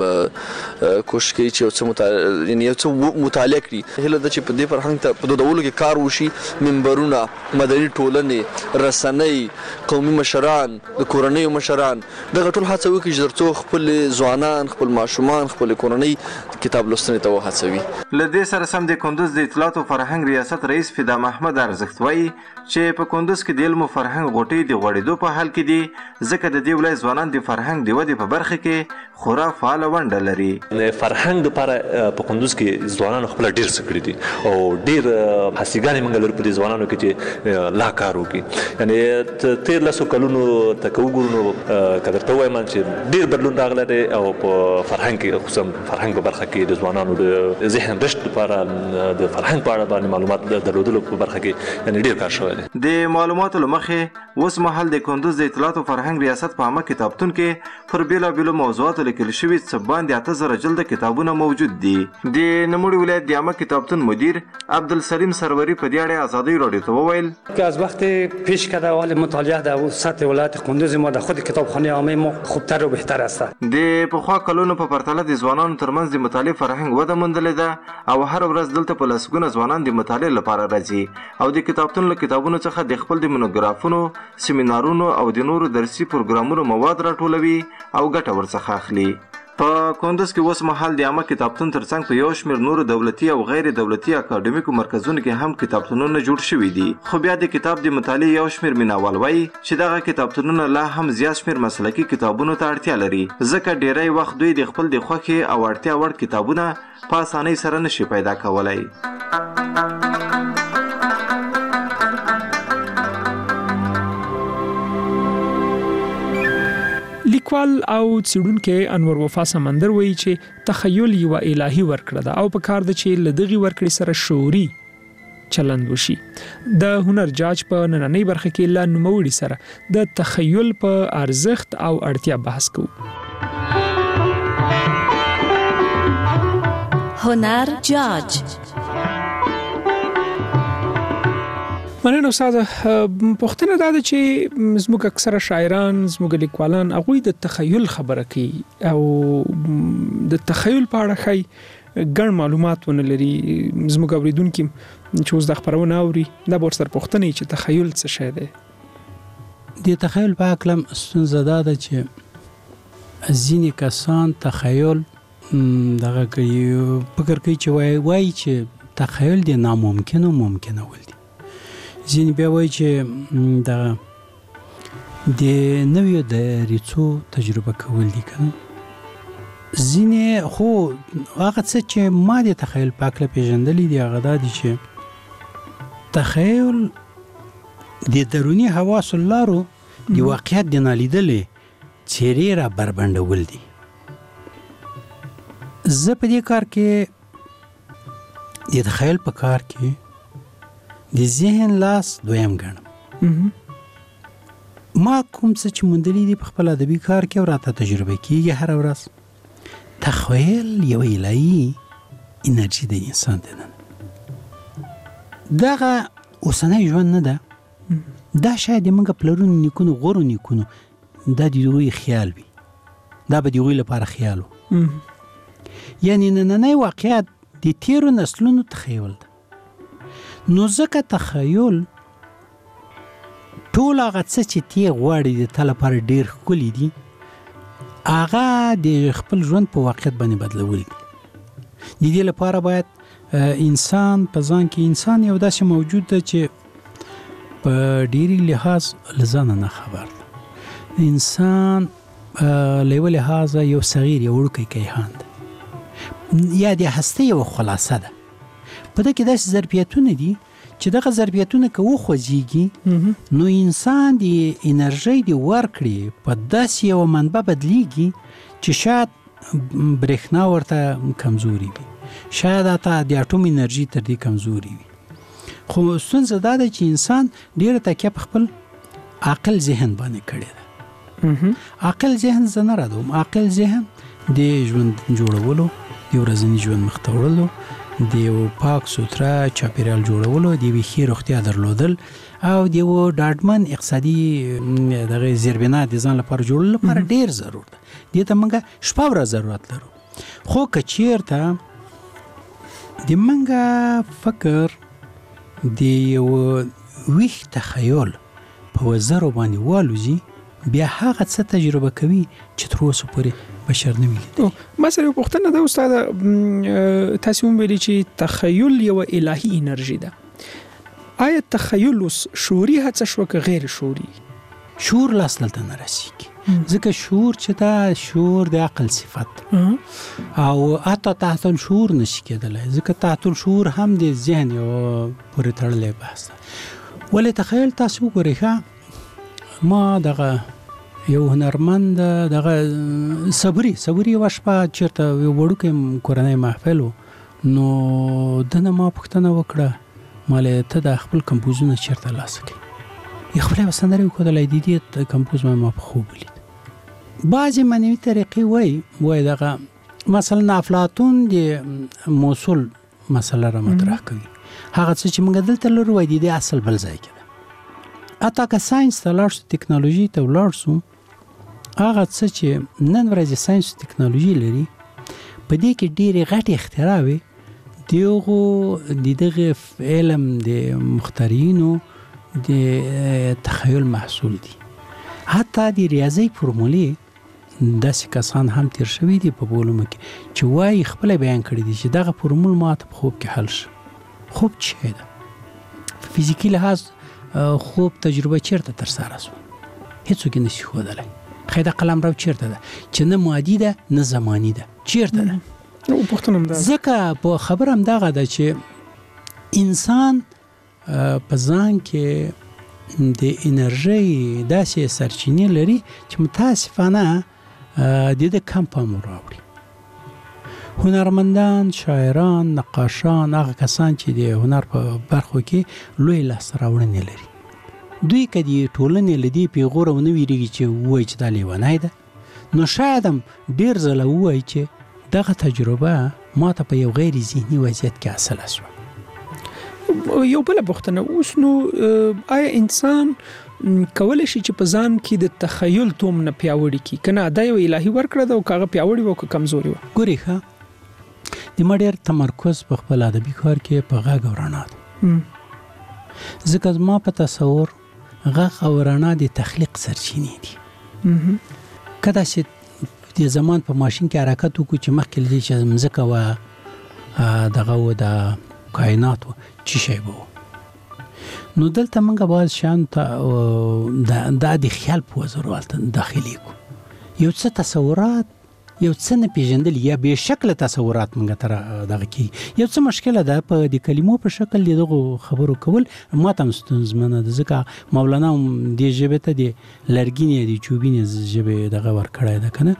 کوشش کوي چې یو څه مطالعه یعنې یو څه مطالعه کړي. هیله ده چې په دې فرهنګ ته په دودولو کې کار وشي. منبرونه، مدني ټولنې، رسنۍ، قومي مشران، د کورنیو مشران دغه ټول هڅه وکړي چې تر څو خپل ځوانان، خپل ماشومان، خپل کورنۍ کتاب لوستنې ته وهڅوي. له دې سره سم د کندوز د اطلاعات او فرهنګ ریاست رئیس فدا محمد ارزښت وایي چې په کندوز کې د علم او فرهنګ غوټۍ د غوړېدو په حال کې دي ځکه د دې ولایت ځوانان د فرهنګ د ودې په برخه کې خورا فعاله ونډه لري. د فرهنګ لپاره په کندوز کې ځوانانو خپل ډېر څه کړي دي او ډېر هڅې موږ لرو په دې ځوانانو کې چې لا کار وکړي. یعنې تېر لسو کلونو ته که وګورو نو که درته ووایم چې ډېر بدلون راغلی دی او په فرهنګ کې خصوصا فرهنګ په برخه کې د ځوانانو د ذهن رشد لپاره د فرهنګ په اړه باندې معلومات درلودلو په برخه کې یعنې ډېر کار شوی دی. د معلوماتو له مخې اوس مهال د کندوز د اطلاعات او فرهنګ ریاست په عامه کتابتون کې پر بېلابېلو موضوعاتو لیکل شوي څه باندې اته زره جلده کتابونه موجود دي. د نوموړي ولایت د عامه کتابتون مدیر عبدالسلیم سروری په دې اړه ازادی رادیو ته وویل که از وقت پیش که در حال مطالعه در سطح ولایت کندوز ما در خود کتابخانه عامه ما خوبتر و بهتر است. د پخوا کلونو په پرتله د ځوانانو ترمنځ د مطالعې فرهنګ وده موندلې ده او هر ورځ دلته په لسګونه ځوانان د مطالعې لپاره راځي او د کتابتون له کتابونو څخه د خپل د مونوګرافونو، سیمینارونو او د نورو درسي پروګرامونو مواد راټولوي او ګټه ورڅخه اخلي. په کندوز کې اوس مهال د عامه کتابتون ترڅنګ په یو شمېر نورو دولتي او غیر دولتي اکاډمیکو مرکزونو کې هم کتابتونونه جوړ شوي دي، خو بیا د کتاب د مطالعې یو شمېر مینوال وایي چې دغه کتابتونونه لا هم زیات شمېر مسلکي کتابونو ته اړتیا لري ځکه ډیری وخت دوی د خپل د خوښې او اړتیا وړ کتابونه په اسانۍ سره نشي پیدا کولی. لیکوال او څېړونکی انور وفا سمندر وایي چې تخیل یوه الهي ورکړه ده او په کار ده چې له دغې ورکړې سره شعوري چلند وشي. د هنر جاج په نننۍ برخه کې له نوموړي سره د تخیل په ارزښت او اړتیا بحث کوو. هنر جاج مننه استاد. پوښتنه دا ده چې زموږ اکثره شاعران، زموږ لیکوالان هغوی د تخیل خبره کوي او د تخیل په اړه ښایي ګڼ معلومات ونه لري. زموږ اوریدونکي چې اوس د خپرونه اوري دا به ورسره پوښتنه وي چې تخیل څه شی دی. د تخیل په هکله ستونزه دا ده چې ځینې کسان تخیل دغه کوي، فکر کوي چې وایي وایي چې تخیل د ناممکنو ممکنول دي. ځینې بیا وایي چې دغه د نویو دریڅو تجربه کول دي که نه. ځینې خو هغه څه چې ما د تخیل په هکله پېژندلي دي هغه دا دي چې تخیل د دروني حواسو لارو د واقعیت د نالیدلې څېرې را بربنډول دي. زه په دې کار کې د تخیل په کار کې د ذهن لاس دویم ګڼم. ما کوم څه چې موندلي دي په خپل ادبي کار کې او راته تجربه کېږي هره ورځ. تخیل یوه الهي انرژي د انسان دننه. دغه اوسنی ژوند نه ده، دا شاید موږ پلرونو نیکونو غورو نیکونو دا د دوی خیال وي، دا به د دوی لپاره خیال و. یعنې نننی واقعیت د تیرو نسلونو تخیل ده. نو ځکه تخیل ټول هغه څه چې تی غواړي د تا لپاره ډېر ښکلي دي هغه د خپل ژوند په واقعیت باندې بدلول دي. د دې لپاره باید انسان په ځان کې انسان یو داسې موجود ده چې په ډیری لحاظ لزانه نه خبر ده. انسان له لحاظ یو صغیر یو وړوکی کیهان ده یا د هسته یو خلاصه ده. په دې کې داسې ظرفیتونه دي چې دغه ظرفیتونه که وخوځېږي نو انسان د انرژۍ د ورکړې په داسې یو منبع بدلیږي چې شاید برېښنا ورته کمزوري وي، شاید حتی د اټوم انرژي تر دې کمزوري وي. خو ستونزه دا ده چې انسان ډېره تکیه په خپل عقل ذهن باندې کړې ده. عقل ذهن زه نه رادوم، عقل ذهن د ژوند جوړولو، د ورځني ژوند مخ ته وړلو، د یو پاک سوتره چاپیریال جوړولو، د یوې ښې روغتیا درلودل او د یو ډاډمن اقتصادي دغه زیربنا د ځان لپاره جوړولو لپاره ډېر ضرور ده. دې ته موږ شپه ورځ ضرورت لرو. خو که چېرته د موږ فکر د یو ویښ تخیل په وزرو باندې والوځي، بیا هغه څه تجربه کوي چې تر اوسه پورې بشر نه وي لیدلی. ما سره یو پوښتنه ده استاد، تاسو هم ویلي چې تخیل یو الهي انرژي ده. آیا تخیل اوس شعوري هڅه شوه که غیر شعوري؟ شعور لاس دلته نه رسېږي، ځکه شعور چې دا شعور د عقل صفت او حتی تحت الشعور نشي کېدلی، ځکه تحت الشعور هم د ذهن یو پورې تړلی بحث ده. ولې تخیل تاسو وګورئ ښه، ما دغه یو هنرمند دغه صبري صبري یوه شپه چېرته یو وړوکی کورنی محفل و، نو دنه ما پوښتنه وکړه، مالی ته د خپل کمپوزونه چېرته لاسه کوي؟ خپله به سندرې وښودلی، د دې کمپوز ما په خوب ولید. بعضې معنوي طریقې وایي وایي دغه مثلا افلاطون د موصول مسله را مطرح کوي، هغه څه چې موږ دلته لرو وایي د دې اصل بل ځای کې ده. حتی که ساینس ته لاړ شو، تکنالوژي ته ولاړ شو، هغه څه چې نن ورځې ساینس او تکنالوژي لري په دې کې ډېرې غټې اختراع وې د هغو د دغه علم د مخترعینو د تخیل محصول دي. حتی د ریاضي فرمولې داسې کسان هم تیر شوي دي په علومو کې چې وایي خپله بیان کړي دي چې دغه فرمول ماته په خوب کې حل شي. خوب څه شی ده؟ په فزیکي لحاظ خوب تجربه چیرته ترسره شوه؟ هیڅوک یې نشي ښودلی. خیر د قلمرو چیرته ده چې نه مادي ده نه زماني ده؟ چیرته ده؟ ځکه په خبره همدغه ده چې انسان په ځان کې د انرژۍ داسې سرچینې لري چې متاسفانه د ده کم پام راوړي. هنرمندان، شاعران، نقاشان، هغه کسان چې د هنر په برخو کې لوی لاسته راوړنې لري، دوی که د ټولنې له دې پیغوره ونه ویرېږي چې ووایي چې دا لیونی ده، نو شاید هم ډېر ځله ووایي چې دغه تجربه ماته په یو غیر ذهني وضعیت کې حاصله شوه. یو بله پوښتنه، اوس نو آیا انسان کولی شي چې په ځان کې د تخیل توم نه پیاوړي کړي؟ که نه دا یو الهي ورکړه ده او که هغه پیاوړي وه او که کمزوري وه؟ ګورې ښه، د ما ډېر تمرکز په خپل ادبي کار کې په غږ او رڼا ده، ځکه زما په تصور غږ او رڼا د تخلیق سرچینې دي. که داسې د زمان په ماشین کې حرکت وکړو چې مخکې له دې چې مځکه وه دغه و د کائنات و چی شی به و، نو دلته موږ باید شیانو ته دا د خیال په وزرو هلته داخلي کړو، یو څه تصورات، یو څه نه پېژندل یا بې شکله تصورات موږ ته دغه کېږي. یو څه مشکله ده په د کلمو په شکل د دغو خبرو کول، ما ته هم ستونزمنه ده، ځکه مولانا هم دې ژبې ته د لرګینې د چوبینې ژبې دغه ورکړی ده که نه.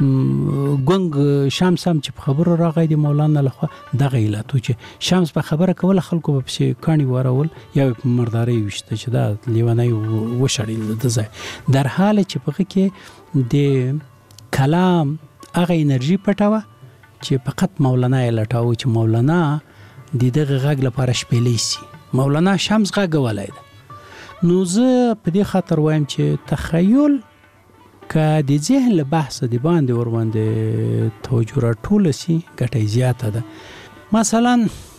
ګونګ شمس هم چې په خبرو راغی د مولانا لخوا دغه علت و چې شمس په خبره کوله خلکو به پسې کاڼي وارول یا په مردارۍ ویشته چې دا لیونی وشړېد د ځای، در حاله چې په هغه کې د کلام هغه انرژي پټه وه چې فقط مولانا یې لټاوه چې مولانا د دغه غږ لپاره شپېلی سي. مولانا شمس غږولی ده. نو زه په دې خاطر وایم چې تخیل که د ذهن له بحثه د باندې ورباندې توجه راټوله سي ګټه یې زیاته ده. مثلا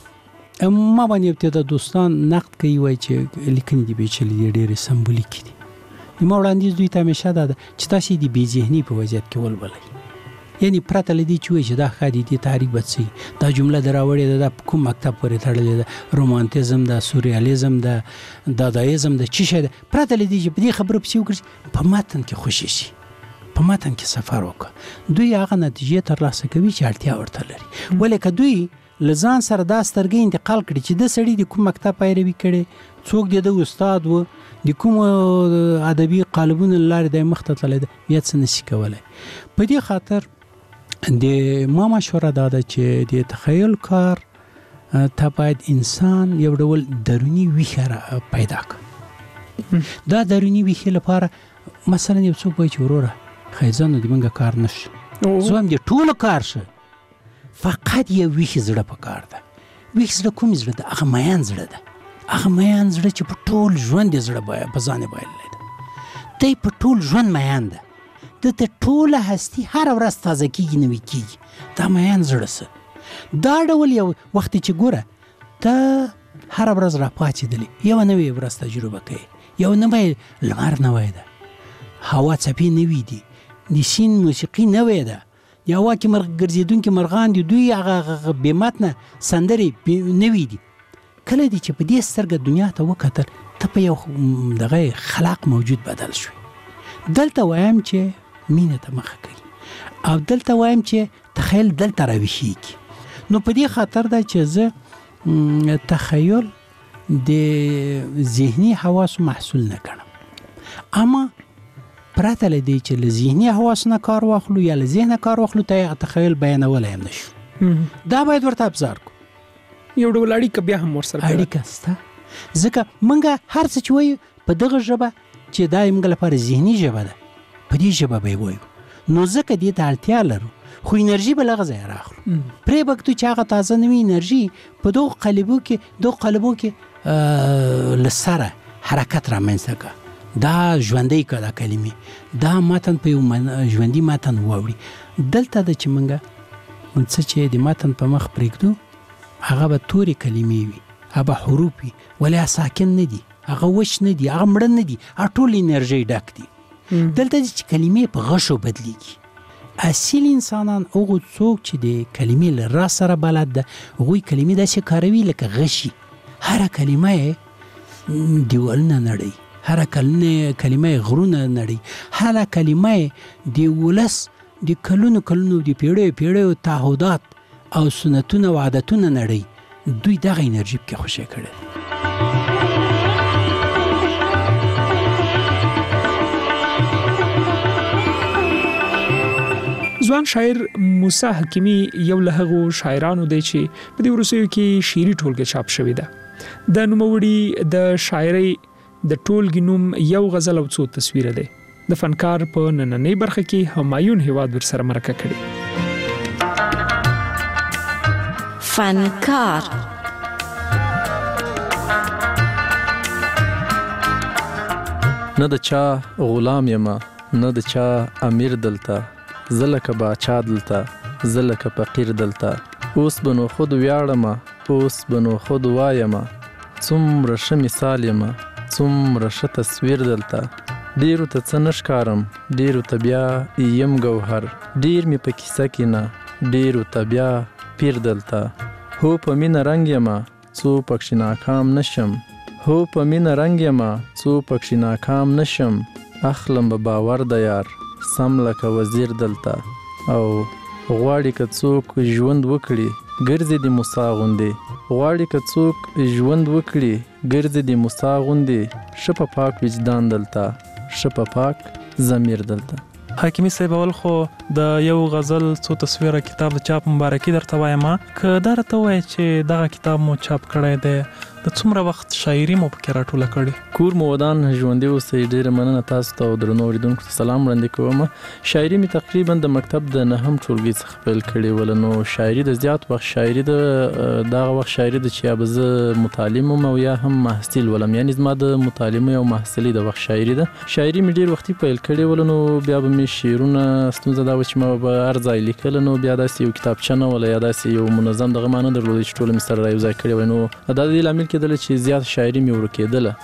ما باندې یو تعداد دوستان نقد کوي، وایي چې لیکنې دې پیچلې دي، ډېرې سمبولیکې دي. ما وړاندیز دوی ته همیشه دا ده چې تاسې د بې ذهني په وضعیت کې ولولئ، یعنی پرته لدی چې وایي چې دا ښادي دي تحریک بد سي دا جمله دراوړې ده د کوم مکتب پورې تړلې ده رومانتیزم ده سورریالیزم ده دادایزم ده چی شه ده پرته لدی چې په دې خبره پسې وکړي په متن کې خوشي شي په متن کې سفر وکړه دوی هغه نتیجې ترلاسه کوي چې اړتیا ورته لري ولې که دوی لزان سره دا سترګې انتقال کړي چې د سړي د کوم مکتب پیروي کړي څوک د استاد و د کوم ادبي قالبونو لارې د مخ ته تللی ده بیا څه نشي کولی په دې خاطر د ما مشوره دا ده چې د تخیل کار ته باید انسان یو ډول دروني ویښه پیدا کړي دا دروني ویښې لپاره مثلا یو څوک وایي چې وروره خیزانو د منګه کار نشي زه هم د ټولو کار شه فقط یو ویښ زړه په کار ده ویښ زړه کوم زړه ده هغه میان زړه ده هغه میان زړه چې په ټول ژوند یې زړه باید په ځان یې بایللی ده دی په ټول ژوند میان ده د ته ټوله هستي هره ورځ تازه کېږي نوي کېږي دا میان زړه څه دا ډول یو وخت چې ګوره ته هره ورځ راپاڅېدلې یوه نوې ورځ تجربه کوې یو نوی لمر نوی ده هوا څپې نوي دي د سیند موسیقي نوې ده د هوا کې مرغ ګرځېدونکي مرغان دي دوی هغه بې متنه سندرې نوي دي کله دي چې په دې سترګه دنیا ته وکتل ته په یو دغه خلاق موجود بدل شوي دلته وایم چې مینه ته مخه کوي او دلته وایم چې تخیل دلته راویښېږي نو په دې خاطر ده چې زه تخیل د ذهني حواسو محصول نه ګڼم اما پرته له دې چې له ذهني حواسو نه کار واخلو یا له ذهنه کار واخلو ته تخیل بیانولی هم نشو دا باید ورته ابزار کو یو ډول اړیکه بیا هم ورسره اړیکه سته ځکه موږ هر څه چې وایو په دغه ژبه چې دا موږ لپاره ذهني ژبه ده په دې ژبه به یې وایو نو ځکه دې ته اړتیا لرو خو انرژي به له هغه ځایه راخلو پرېږدو چې هغه تازه نوي انرژي په دغو قالبو کې دغو قالبو کې له سره حرکت رامنځته کړه دا ژوندی که دا کلمې دا متن په یو ژوندي متن واوړي دلته ده چې موږ څه چې د متن په مخ پرېږدو هغه به تورې کلمې وي هغه به حروف وي ولې هغه ساکن نه دي هغه وچ نه دي هغه مړه نه دي هغه ټول انرژۍ ډک دي دلته چې کلمې په غشو بدلیږي اصیل انسانان هغه څوک چې د کلمې له راز سره بلد ده هغوی کلمې داسې کاروي لکه غشي هره کلمه یې دیوالونه نړوي هره کلمه یې غرونه نړوي هره کلمه یې د ولس د کلونو کلونو د پیړیو پیړیو تعهدات او سنتونه او عادتونه نړوي دوی دغه انرژي پکې خوشې کړی ځوان شاعر موسی حکیمی یو له هغو شاعرانو دی چې په دې وروستیو کې شعري ټولګه چاپ شوې ده د نوموړي د شاعرۍ د ټولګې نوم یو غزل او څو تصویره دی د فنکار په نننۍ برخه کې همایون هیواد ورسره مرکه کړې فنکار نه د چا غلام یما نه د چا امیر دلته زه لکه باچا دلته زه لکه فقیر دلته اوس به نو خود ویاړمه اوس به نو خود وایمه څومره ښه مثال یمه څومره ښه تصویر دلته ډیرو ته څه نه ښکارم ډیرو ته بیا یم ګوهر ډیر مې په کیسه کې نه ډیرو ته بیا پیر دلته هو په مینه رنګ یمه څو پکښې ناکام نشم هو په مینه رنګ یمه څو پکښې ناکام نشم اخلم به باور د یار سم لکه وزیر دلته او غواړي که څوک ژوند وکړي ګرځي د موسی غوندې غواړي که څوک ژوند وکړي ګرځي د موسی غوندې ښه په پاک وجدان دلته ښه په پاک ضمیر دلته حکیمی صاحب اول خو د یو غزل څو تصویره کتاب د چاپ مبارکي درته وایم که دا راته وایي چې دغه کتاب مو چاپ کړی دی د څومره وخت شاعري مو پکې راټوله کړې کور مو ودان ژوندي اوسئ ډېره مننه تاسو ته او درنو اورېدونکو ته سلام وړاندې کوم شاعري مې تقریبا د مکتب د نهم ټولګي څخه پیل کړې وله نو شاعري د زیات وخت شاعري د دغه وخت شاعري د چې یا به زه متعلم وم او یا هم محصل ولم یعنې زما د متعلمۍ او محصلۍ د وخت شاعري ده شاعري مې ډېر وختي پیل کړې وله نو بیا به مې شعرونه ستونزه دا وه چې ما به هر ځای لیکله نو بیا داسې یو کتابچه نه وله یا داسې یو منظم دغه ما نه درلودی چې ټوله مې سره را یو ځای کړې وای نو دا د دې لامل کېدله چې زیات شاعري مې ورکېدله بالاخره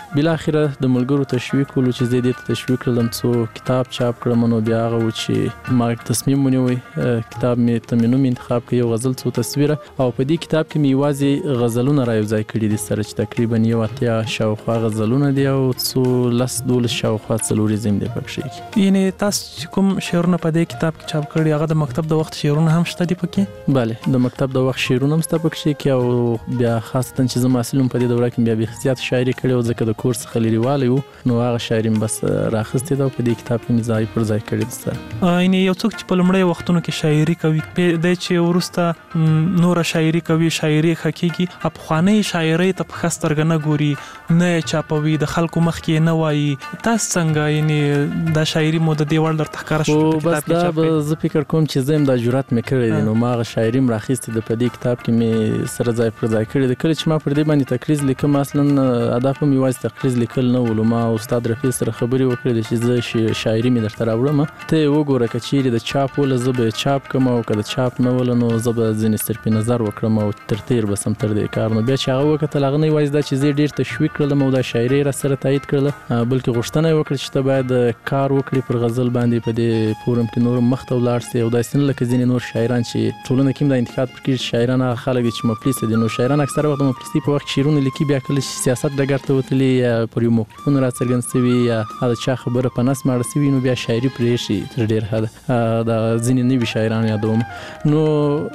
اخره د ملګرو تشویق ول چې زه دې تشویق کړم څو کتاب چاپ کړم نو بیا هغه و چې ما تصمیم ونیوي کتاب می تمنوم انتخاب کړ یو غزل څو تصویره او په دې کتاب کې می یوازې غزلونه رايوځای کړي دي سره چې تقریبا یو اتیا شاوخوا غزلونه دي او څو لس دولس شاوخوا څلوريزم دي پکې. یعنی تاسو کوم شعرونه په دې کتاب کې چاپ کړي هغه د مکتب د وخت شعرونه هم شته دي پکې؟ bale د مکتب د وخت شعرونه هم شته پکې کې او بیا خاصه چې زما اصلم په دې دوره کې بیا به زیات شاعري کړې او ځکه د کورس خلیریواله یو نو هغه شاعري بس راخستې دا په دې کتاب کې مزای پر ځای کړی سره. یعنی یو څوک چې په لمړی وختونو کې شاعري کوي د چې ورسته نور شاعري کوي شاعري حقيقي افغاني شاعري ته خسترګ نه ګوري نه چاپوي د خلکو مخ کې نه وایي تاسو څنګه یعنی د شاعري مو د دیوال در تخکار شو په کتاب کې چاپ زه فکر کوم چې زم د جرأت مې کړی نو ما شاعري راخستې د په دې کتاب کې مې سره ځای پر ځای کړی د کله چې ما پر دې باندې تقریر لیکم اصلا هدف مې وایي تقریر لیکل نه ول ما استاد رفیع سره خبري وکړې چې زه شاعري مې درته راوړم ته وګوره کچېری د چاپ ول زبه چاپ کوم او کله چاپ نه ول نو زبه ځینې ستر په نظر وکړم او ترتیر بسم تر دې کار نو بیا چې هغه وخت لغنی وایي دا چې زه ډیر تشویق کړم او دا شاعري را سره تایید کړل بلکې غوښتنه وکړه چې ته باید کار وکړې پر غزل باندې په دې فورم کې نور مخ ته ولاړ سي او دا سن لکه ځینې نور شاعران چې ټولنه کې د انتخاب پر کې شاعران خلک چې مفلس دي نو شاعران اکثره وخت مفلسي په وخت شیرونه لیکي بیا کله سیاست ډګر ته وتلي یا پر یو موقفونه راڅرګند سوي یا هغه چا خبره په نس ماړ سوي نو بیا شاعري پرې شي تر ډیر حد دا ځینې نوي شاعران یادوم نو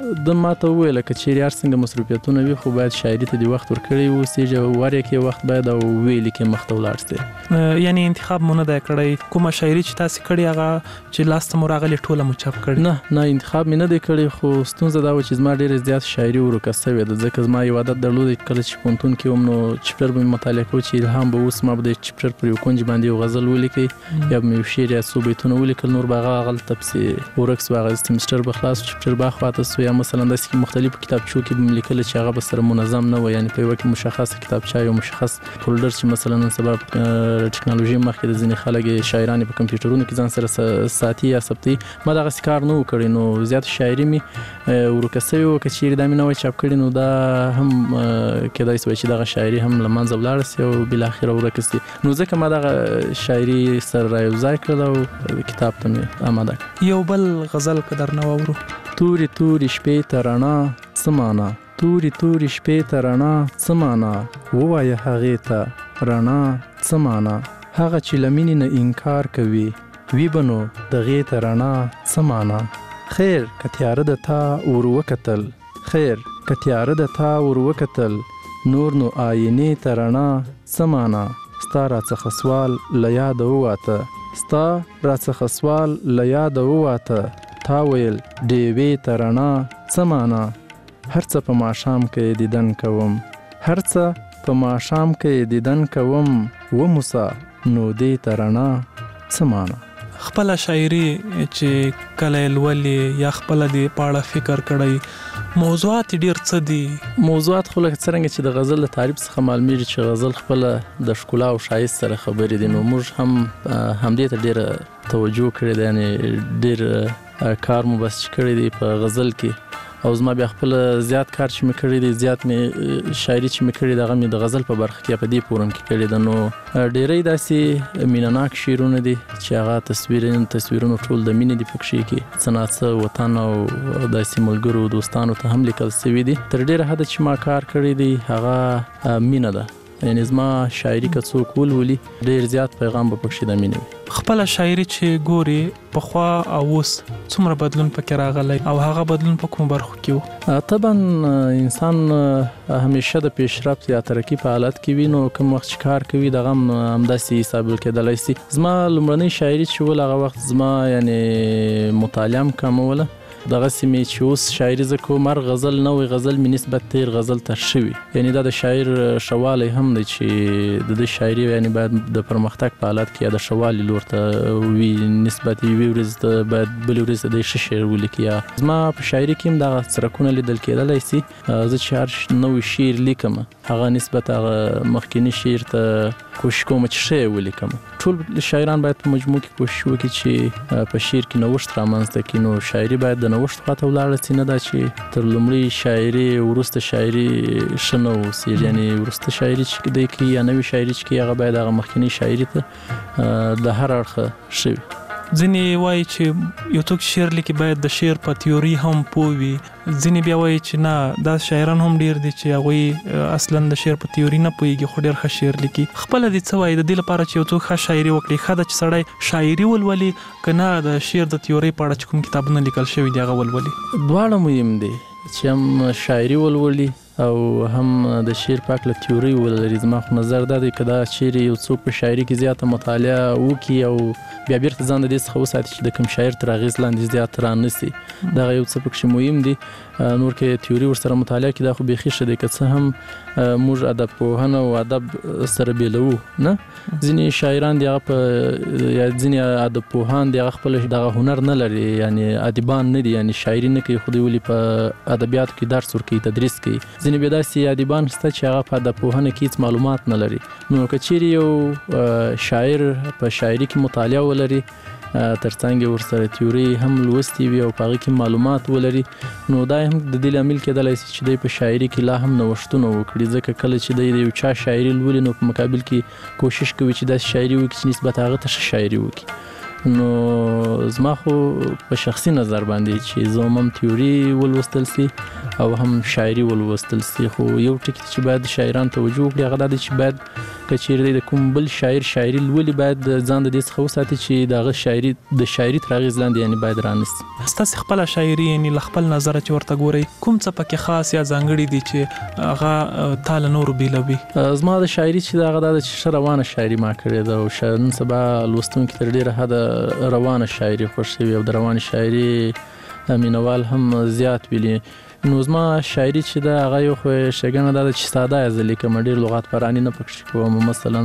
د ماته ویل کچېری هر څنګه مصروفیتونه وي خو باید شاعري ته دی وخت ورکړي او سیجه واره کې وخت باید او ویل کې مخ ته ولاړ سي یعنی انتخاب مونږ نه کړی کومه شاعري چې تاسو کړی هغه چې لاست مو راغلی ټوله مو چاپ کړی نه نه انتخاب مې نه دی کړی خو ستونزه دا و چې زما ډېر زیات شاعري ورکه سوې ده ځکه زما یو عادت درلود کله چې پونتون کې هم نو چپټر به مطالعه کوم چې الهام به اوس ما به چپټر پر یو کونج باندې یو غزل ولیکي یا به یو شعر یا څو بیتونه ولیکل نور باغه غل تپسي ورکس واغ سیمستر به خلاص چپټر به خواته سو یا مثلا د سکه مختلف کتابچو کې به لیکل چې هغه به سره منظم نه و یعنی په یو کې مشخص کتابچه یا مشخص فولډر چې مثلا سبب ټکنالوژي مخکې د ځینې خلک شاعران په کمپیوټرونو کې ځان سره ساتي یا ثبتي ما دغه کار نه وکړي نو زیات شاعري می ورکه سوي او کچېری د مینه چاپ کړي نو دا هم کېدای شي چې دغه شاعري هم لمنځه ولاړ سي او بل اخر ورکه سي نو ځکه ما دغه شاعري سره رايوځای کړل او کتاب ته مې آماده یو بل غزل قدر نه وورو توري توري شپې ترانه سمانا توري توري شپې ترانه سمانا ووایه هغه ته رانا سمانا هغه چې لمینې نه انکار کوي وی بنو دغه ترانه سمانا خیر کتیاره د تا ور وکتل خیر کتیاره د تا ور وکتل نور نو آینه ترانه سمانا ستا را څخه سوال لیا د وواته ستا را څخه سوال لیا د وواته تا ویل دیوی ترانه سمانا هر څه په ماښام کې دیدن کوم هر څه په ماښام کې دیدن کوم و موسی نو دې ترانه سمانا خپل شاعري چې کله لولي یا خپل دی پاړه فکر کړی موضوعات ډیر څه دي موضوعات خو لکه څنګه چې د غزل له تعریف څخه معلومیږي چې غزل خپل د ښکلا او شایست سره خبرې دي نو موږ هم همدې ته ډیر توجه کړی دی یعنی ډیر کار مو بس کړی دی په غزل کې او زما بیا خپل زیات کار چې مې کړی دی زیات مې شاعري چې مې کړی دغه مې د غزل په برخه کې په دې فورم کې کړی ده نو ډېری داسې مینناک شعرونه دي چې هغه تصویرونه تصویرونه ټول د مینې دي پکښې کې څه ناڅه وطن او داسې ملګرو دوستانو ته هم لیکل سوي دي تر ډېره حده چې ما کار کړی دی هغه مینه ده یعنی زما شاعري که څوک ولولي ډېر زیات پیغام به پکښې د مینې وي خپل شاعري چې ګوري پخوا او اوس څومره بدلون پکې راغلی او هغه بدلون په کوم برخو کې و طبعا انسان همیشه د پیشرفت یا ترقي په حالت کې وي نو کوم وخت چې کار کوي دغه هم همداسې حساب کېدلی سي زما لومړنۍ شاعري چې ول هغه وخت زما یعنی مطالعه هم کموله دغه سیمې چې اوس شاعري زه کوم هر غزل نوې غزل مې نسبت تیر غزل ته شوي یعنی دا د شاعر شوالی هم دی چې د دې شاعري یعنی باید د پرمختګ په حالت کې یا د شوالي لور ته وي نسبت یوې ورځې ته باید بلې ورځې ته د ښه شعر ولیکي یا زما په شاعري کې هم دغه څرکونه لیدل کېدلی سي زه چې هر نوی شعر لیکم هغه نسبت هغه مخکیني شعر ته کوشش کوم چې شی ولیکم. ټول شاعران باید په مجموع کې کوشش وکړي چې په شعر کې نوښت رامنځته کړي. نو شاعري باید د نوښت خواته ولاړه سي، نه دا چې تر لومړي شاعري وروسته شاعري ښه نه اوسي. یعنې وروسته شاعري چې دی کوي یا نوې شاعري چې کوي هغه باید هغه مخکینۍ شاعري ته د هر اړخه ښه وي. ځینې وایي چې یو څوک شعر لیکي باید د شعر په تیوري هم پوه وي، ځینې بیا وایي چې نه دا شاعران هم ډیر دي چې هغوی اصلا د شعر په تیوري نه پوهېږي خو ډیر ښه شعر لیکي. خپله دې څه وایي د دې لپاره چې یو څوک ښه شاعري وکړي ښه ده چې سړی شاعري ولولي که نه د شعر د تیوري په اړه چې کوم کتابونه لیکل شوي دي هغه ولولي؟ دواړه مهم دي چې هم شاعري ولولي او هم د شعر په هکله تیوري ولري. زما خو نظر دا دی که دا چیرې یو څوک په شاعري کې زیاته مطالعه وکړي او بیا بیرته ځان د دې څخه وساتي چې د کوم شاعر تر اغېز لاندې زیات رانسي، دغه یو څه پکښې مهم دي. نور کې تیوري ورسره مطالعه کړي دا خو بیخي ښه دی. که څه هم موږ ادب پوهنه او ادب سره بیلوو نه، ځینې شاعران دي هغه په یا ځینې ادب پوهان دي هغه خپل دغه هنر نه لري، یعنې ادیبان نه دي، یعنې شاعري نه کوي خو دوی ولې په ادبیاتو کې درس ورکوي تدریس کوي. ځینې بیا داسې ادیبان شته چې هغه په ادب پوهنه کې هېڅ معلومات نه لري. نو که چیرې یو شاعر په شاعري کې مطالعه ولري ترڅنګ ورسره تیوري هم لوستي وي او په هغې کې معلومات ولري، نو دا هم د دې لامل کېدلی شي چې دی په شاعري کې لا هم نوښتونه وکړي. ځکه کله چې دی د یو چا شاعري لولي نو په مقابل کې کوشش کوي چې داسې شاعري وکړي چې نسبت هغه ته ښه شاعري وکړي. نو زما خو په شخصي نظر باندې چې زه هم تیوري ولوستل سي او هم شاعري ولوستل سي، خو یو ټکي چې باید شاعران توجه وکړي هغه دا دی چې باید که چیرې د کوم بل شاعر شاعري لولي باید ځان د دې څخه وساتي چې د هغه شاعري د شاعري تر اغېز لاندې یعنې باید رانسي. ستاسې خپله شاعري یعنې له خپل نظره چې ورته ګورئ کوم څه پکې خاص یا ځانګړي دي چې هغه تا له نورو بیلوي؟ زما د شاعري چې د هغه دا ده چې ښه روانه شاعري ما کړې ده او نن سبا لوستونکي تر ډېره حده روانه شاعري خوښوي او د روانې شاعري مینوال هم زیات ویلي. نو زما شاعري چې ده هغه یو خو ښېګڼه دا ده چې ساده یې زه لیکم، ډېر لغات پراني نه پکښې کوم. مثلا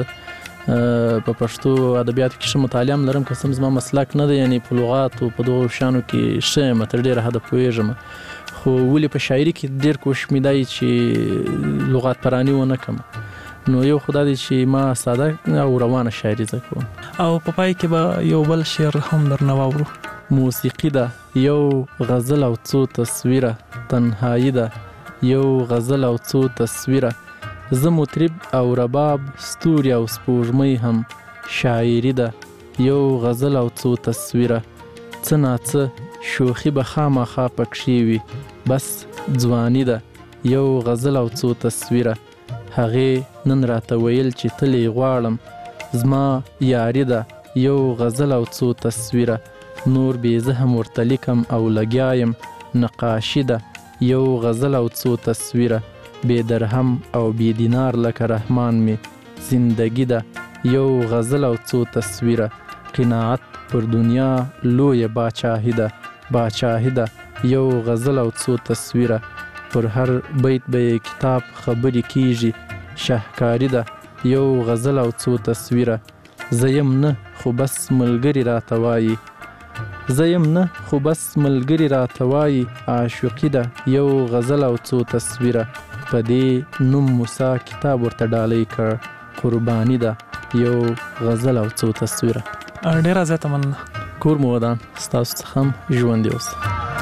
زه په پښتو ادبیاتو کې ښه مطالعه هم لرم، که څه هم زما مسلک نه دی، یعنې په لغاتو په دغو شیانو کې ښه یم، تر ډېره حده پوهېږم. خو ولې په شاعري کې ډېر کوشش مې دا چې لغات پراني ونه کړم. نو یو خو دا دی چې ما ساده او روانه شاعري زده کوم. او په پای کې به یو بل شعر هم درنه واورو. موسیقي ده یو غزل او څو تصویره، تنهایی ده یو غزل او څو تصویره، زه مطرب او رباب ستوري او سپوږمۍ هم، شاعري ده یو غزل او څو تصویره، څه ناڅه شوخي به خامخا پکښې وي، بس ځواني ده یو غزل او څو تصویره، هغې نن راته ویل چې تلی غواړم، زما یاري ده یو غزل او څو تصویره، نور بې زه هم ورته لیکم او لګیا یم، نقاشي ده یو غزل او څو تصویره، بې درهم او بې دینار لکه رحمان می، زندگی ده یو غزل او څو تصویره، قناعت پر دنیا لویه باچاهي ده، باچاهي ده یو غزل او څو تصویره، پر هر بیت به کتاب خبرې کیږي، شهکاری ده یو غزل او څو تصویره، زه یم نه خو بس ملګري راته وایي، زه یم نه خو بس ملګري راته وایي، عاشقي ده یو غزل او څو تصویره، په دې نوم موسی کتاب ورته ډالۍ کړ، قرباني ده یو غزل او څو تصویره. ډېره زیاته مننه. کور مو ودان، ستاسو څخه هم ژوندي اوسه.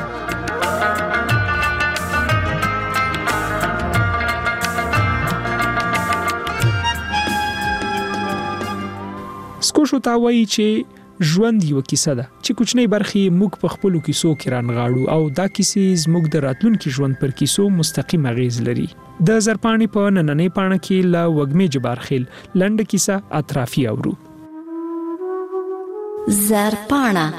سکوشو ته وایي چې ژوند یو کیسه ده چې کوچنی برخې موږ په خپلو کیسو کې رانغاړو او دا کیسې زموږ د راتلونکي ژوند پر کیسو مستقیم اغیز لري. د زرپاڼې په نننۍ پاڼه کې له وږمې جبارخیل لنډه کیسه اطرافي اورو. زرپاڼه.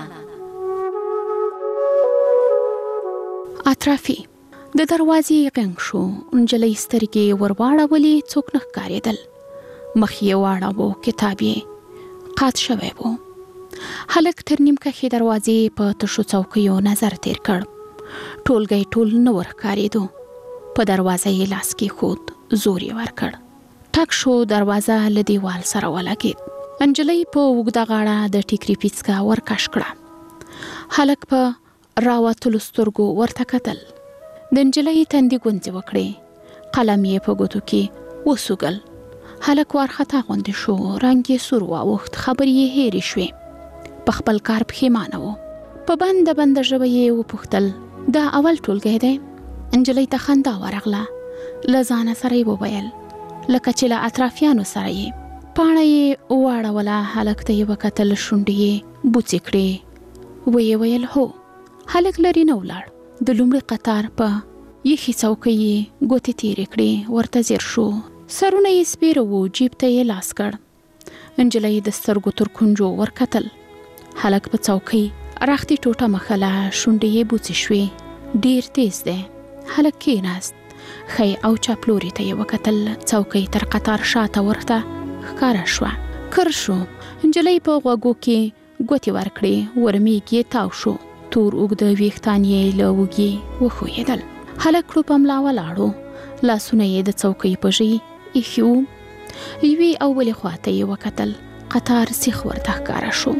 اطرافي د دروازې غنګ شو، نجلۍ سترګې ورواړولې، څوک نه ښکارېدل، مخ یې واړاوه، کتاب یې قات شوی و. هلک تر نیم کښې دروازې په تشو څوکیو نظر تیر کړ، ټولګی ټول نه ورښکارېدو، په دروازه یې لاس کېښود، زور یې ورکړ، ټک شو، دروازه له دیوال سره ولګېد. نجلۍ په اوږده غاړه د ټیکري پیڅکه ورکش کړه، هلک په راوتلو سترګو ورته کتل، د نجلۍ تندي ګونځې وکړې، قلم یې په ګوتو کې وسوګل، هلک وارخطا غوندې شو، رنګ یې سور واوښت، خبرې یې هېرې شوې. په خپل کار پښیمانه و. په بنده بنده ژبه یې وپوښتل دا اول ټولګی دی؟ نجلۍ ته خندا ورغله. له ځانه سره یې وویل لکه چې له اطرافیانو سره یې. پاڼه یې واړوله، هلک ته یې وکتل، شونډې یې بوڅې کړې. ویې ویل هو. هلک لرې نه ولاړ. د لومړي قطار په یخي څوکۍ یې ګوتې تېرې کړې، ورته ځیر شو. سرونه یې سپېره وو، جیب ته یې لاس کړ. نجلۍ د سترګو تر کونجو ورکتل. هلک په څوکۍ راختي ټوټه مخله، شونډې یې بوڅې شوې. ډېر تیز دی. هلک کېناست، ښی او چپ لوري ته یې وکتل. څوکۍ تر قطار شاته ورته ښکاره شوه. کر شو. نجلۍ په غوږو کې ګوتې ورکړې، ورمېږ یې تاو شو. تور اوږده ویښتان یې له وږي وښویېدل. هلک کړو په ملا ولاړو، لاسونه یې د څوکۍ په ژۍ ایښي وو. یوې او بلې خواته یې وکتل. قطار سیخ ورته ښکاره شو.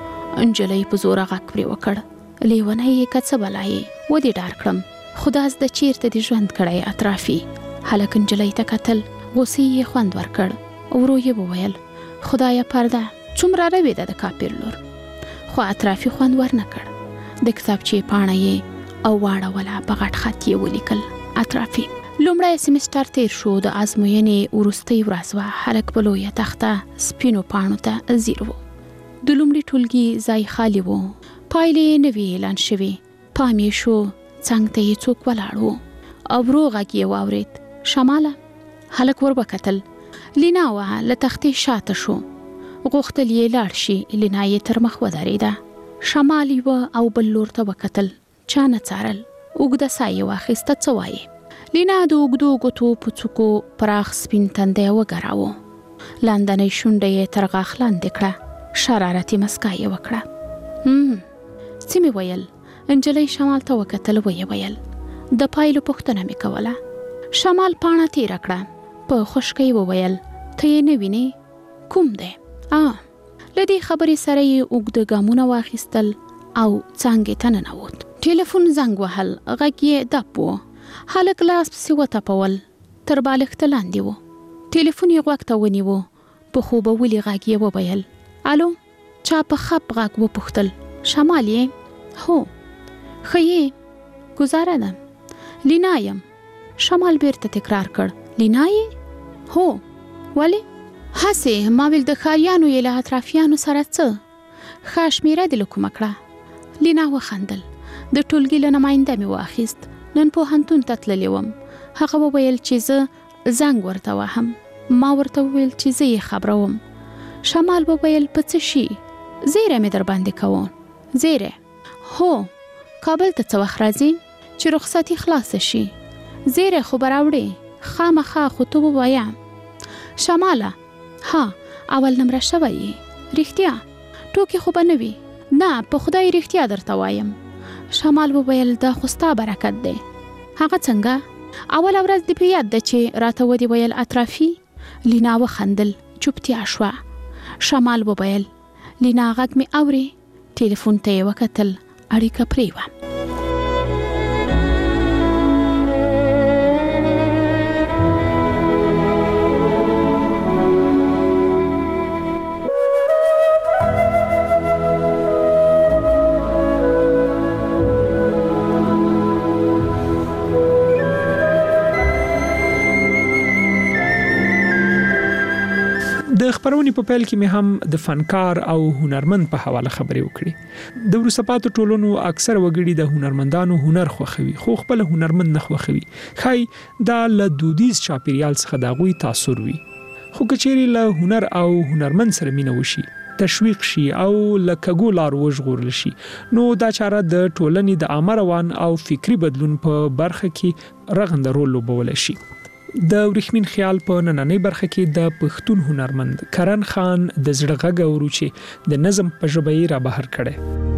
نجلۍ په زوره غږ پرې وکړ لیونی یې که څه بلا یې، ودې ډار کړم، خدا زده چیرته دې ژوند کړی اطرافي. هلک نجلۍ ته کتل، غوسې یې خوند ورکړ. ورو یې وویل خدایه پرده څومره روې ده د کاپیر لور. خو اطرافي خوند ورنه کړ. د کتابچې پاڼه یې او واړوله، په غټ خط یې ولیکل اطرافي. لومړی سیمسټر تیر شو، د ازموینې وروستۍ ورځ وه. هلک په لویه تخته سپینو پاڼو ته ځیر و. د لومړي ټولګي ځای خالي و. پایلې نه وې اعلان شوې. پام یې شو څنګ ته یې څوک ولاړ و. او ورو غږ یې واورېد شماله. هلک ور وکتل. لینا وه، له تختې شاته شو. غوښتل یې لاړ شي، لینا یې تر مخ ودرېده. شمال یوه او بل لور ته وکتل. چا نه څارل. اوږده ساه یې واخیسته. څه وایې؟ لینا د اوږدو ګوتو په څوکو پراخ سپین تندی وګراوه. لاندنۍ شونډه یې تر غاښ لاندې کړه. شرارتي مسکا یې وکړه. څه مې ویل؟ نجلۍ شمال ته وکتل. ویې ویل د پایلو پوښتنه مې کوله. شمال پاڼه تېره کړه. په خوشکۍ وویل ته یې نه وینې؟ کوم دی؟ آه. له دې خبرې سره یې اوږده ګامونه واخیستل او څانګې ته ننوت. ټلیفون زنګ وهل. غږ یې دپ و. هلک لاس پسې وتپول. تر بالښته لاندې و. ټلیفون یې غوږ ته ونیو. په خوبولي غږ یې وویل الو. چا په خپ غږ وپوښتل شمال یې؟ هو. ښه یې؟ ګزاره ده. لینا یم. شمال بیرته تکرار کړ. لینا یې؟ هو. ولې؟ هسې ما ویل د ښاریانو یې له اطرافیانو سره څه ښه شمېره دې له کومه کړه. لینا وخندل. د ټولګي له نماینده مې واخیست. نن پوهنتون ته تللی وم. هغه وویل چې زه زنګ ورته وهم. ما ورته وویل چې زه یې خبروم. شمال وویل په څه شي؟ زیری مې در باندې کوم. زیری؟ هو. کابل ته څه وخت راځې چې رخصتي خلاصه شي؟ زیری خو به راوړې. خامخا خو ته ووایه. شماله ها اول نمره شوی یې؟ رښتیا؟ ټوکې خو به نه وي؟ نه په خدای رښتیا درته وایم. شمال وویل دا خو ستا برکت دی. هغه څنګه؟ اوله ورځ دې په یاد ده چې راته ودې ویل اطرافي؟ لینا وخندل. چوپتیا شوه. شمال وویل لینا غږ مې اورې؟ ټلیفون ته یې وکتل. اړیکه پرې وه. د خبرونې په پیل کې مې هم د فنکار او هنرمند په حواله خبرې وکړې. د وروسته پاتې ټولنو اکثر وګړي د هنرمندانو هنر خوښوي، خو خپل هنرمند نه خوښوي. خای دا له دودیز چاپیریال څخه د هغوی تاثر وي. خو که چیرې له هنر او هنرمند سره مینه وشي، تشویق شي او له کږو لارو وژغورل شي، نو دا چاره د ټولنې د عامه روان او فکری بدلون په برخه کې رغنده رول لوبولی شي. د ورېښمین خیال په نننۍ برخه کې د پښتون هنرمند کرن خان د زړه غږ اورو چې د نظم په ژبه یې را بهر کړی.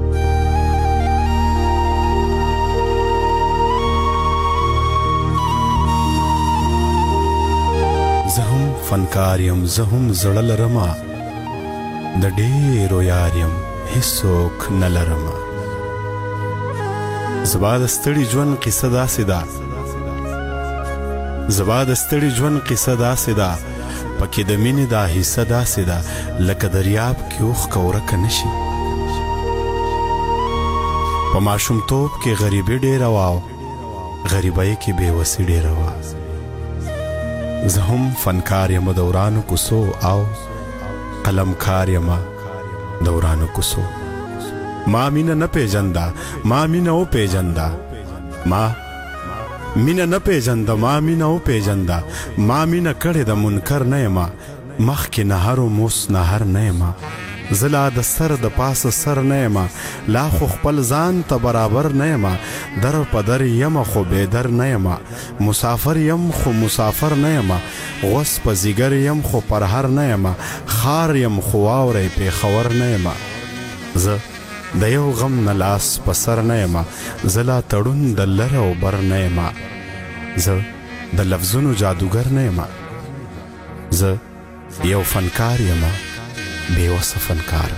زه هم فنکار یم، زه هم زړه لرمه، د ډېرو یار یم هیڅوک نه لرمه. زما د ستړي ژوند قصه داسې ده زما د ستړي ژوند قصه داسې ده پکې د مینې دا حصه داسې ده لکه دریاب کې اوښکه ورکه نشي. په ماشومتوب کې غریبي ډېره وه او غریبۍ کې بېوسي ډېره وه. زه هم فنکار یم دورانو کوڅو او قلمکار یم دورانو کوڅو. ما مینه نه پیژنده ما مینه وپیژنده ما مینه نه پیژنده ما مینه وپیژنده ما مینه کړې د منکر نه یم مخکې نهر و موس نهر نه یم. زه لا د سر د پاسه سر نه یم لا خو خپل ځان ته برابر نه یم. در په در یم خو بېدر نه یم مسافر یم خو مسافر نه یم. غوس په زیګر یم خو پرهر نه یم خار یم خو واوری پېښور نه یم. زه د یو غم نه لاس په سر نه یم زه لا تړون د لر او بر نه یم. زه د لفظونو جادوګر نه یم زه یو فنکار یم بېوسه فنکار.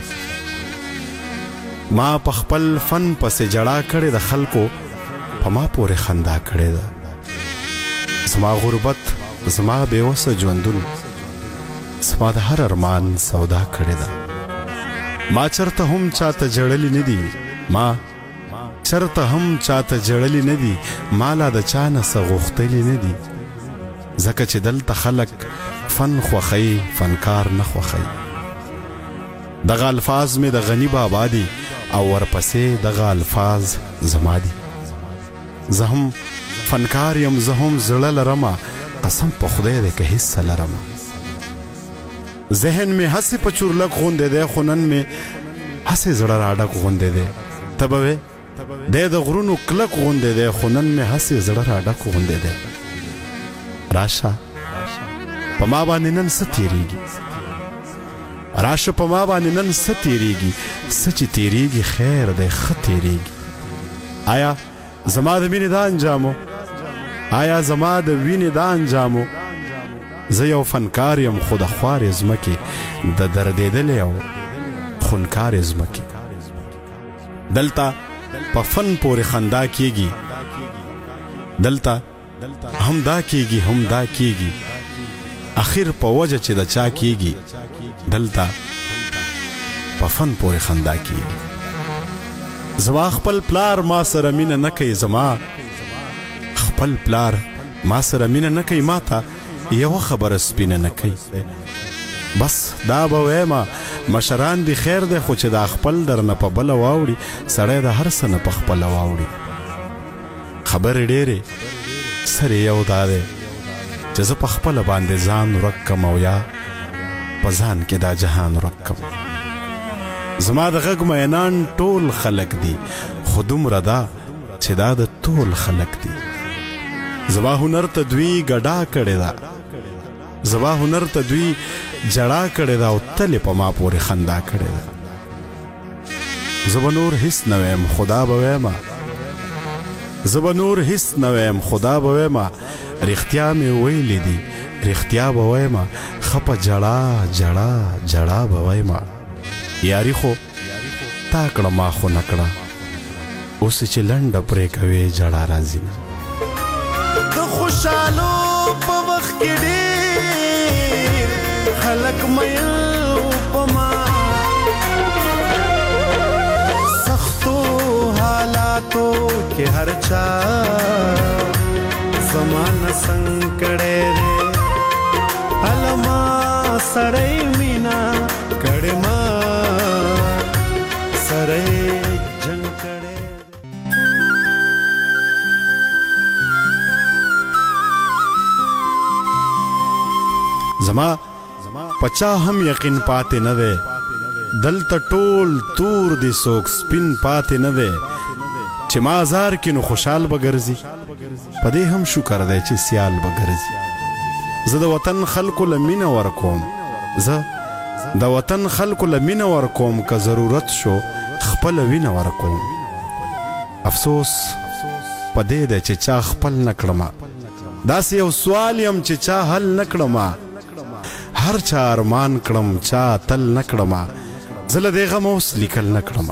ما په خپل فن پسې جړا کړې د خلکو په ما پورې خندا کړې ده. زما غربت زما بېوسه ژوندون زما د هر ارمان سودا کړې ده. ما چرته هم چاته جړلی نه دي ما چرته هم چاته جړلی نه دي ما لا د چا نه څه غوښتلي نه دي ځکه چې دلته خلک فن خوښوي فنکار نه خوښوي. دغه الفاظ مې د غني بابا دي او ورپسې دغه الفاظ زما دي. زه هم فنکار یم زه هم زړه لرمه قسم په خدای دی که هیڅ څه لرمه. ذهن مې هسې په چورلک غوندې دی خو نن مې هسې زړه راډک غوندې دی. ته به وې دی د غرونو کلک غوندې دی خو نن مې هسې زړه راډک غوندې دی. راشه په ما باندې نن څه تېرېږي راشه په ما باندې نن څه تېرېږي څه چې تېرېږي خیر دی ښه تېرېږي. آیا زما د مینې دا انجامو آیا زما د وینې دا انجامو زه یو فنکار یم خو د خوارې ځمکې د دردېدلې او خونکارې ځمکې. دلته په فن پورې خندا کېږي دلته هم دا کېږي هم دا کېږي اخر په وجه چې د چا کېږي دلته په فن پورې خندا کېږي. زما خپل پلار ما سره مینه نه کوي زما خپل پلار ما سره مینه نه کوي ما ته یوه خبره سپینه نه کوي. بس دا به ویمه مشران دی خیر دی خو چې دا خپل در نه په بله واوړي سړی د هر څه نه په خپله واوړي. خبرې ډېرې سر یو دا دی چې زه په خپله باندې ځان ورک کم او یا په ځان کې دا جهان ورک کم. زما د غږ مینان ټول خلک دي خو دومره ده چې دا د ټول خلک دي. زما هنر ته دوی ګډا کړې ده زما هنر ته دوی جړا کړې ده او تلې په ما پورې خندا کړې ده. زه به نور هیڅ نه ویم خدا به ویمه زه به نور هیڅ نه ویم خدا به ویمه رښتیا مې ویلې دي رښتیا به ویمه ښه په جړا جړا جړا به ویمه. یاري خو تا کړه ما خو نه کړه اوس چې لنډه پرې کوې جړا راځي. د خوشحالو په وخت کې ډېر خلک میل په ما سختو حالاتو کې هر چا زمانه څنګ کړی دی علما سړی مینا کړې ما سړی جنګ کړی. زما پچا هم یقین پاتې نه دی دلته ټول تور دی څوک سپین پاتې نه دی چې ما ازار کې نو خوشحال به ګرځي په دې هم شکر دی چې سیال به ګرځي. زه د وطن خلکو له مینه ورکوم زه د وطن خلکو له مینه ورکوم که ضرورت شو خپله وینه ورکوم. افسوس په دې دی چې چا خپل نه کړمه داسې یو سوال یم چې چا حل نه کړمه هر چا ارمان کړم چا تل نه کړمه زه له دې غمه اوس لیکل نه کړمه.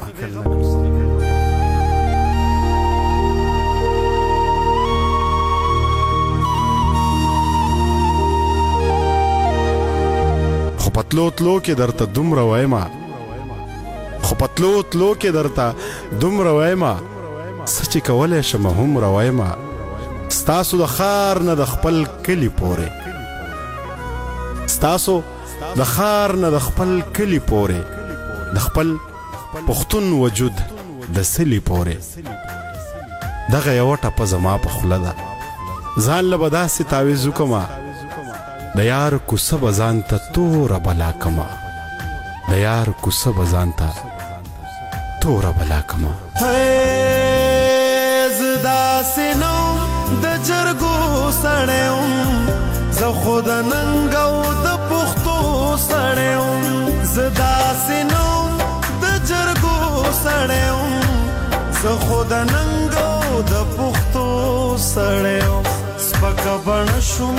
پتلو تلو کې درته دومره وایم خو پتلو تلو کې درته دومره وایم څه چې کولی شم هومره وایم ستاسو د ښار نه د خپل کلي پورې ستاسو د ښار نه د خپل کلي پورې د خپل پښتون وجود د سلي پورې دغه یوه ټپه زما په خوله ده ځان له به داسې تاویز وکمه د یار کوڅه به ځان ته توره بلا کمه د یار کوڅه به ځان ته توره بلا کمه زه داسې نوم د جرګو سړی وم زه خو د ننګ او د پښتو سړی وم زه داسې نوم د جرګو سړی وم زه خو د ننګ او د پښتو سړی وم سپکه بڼه شوم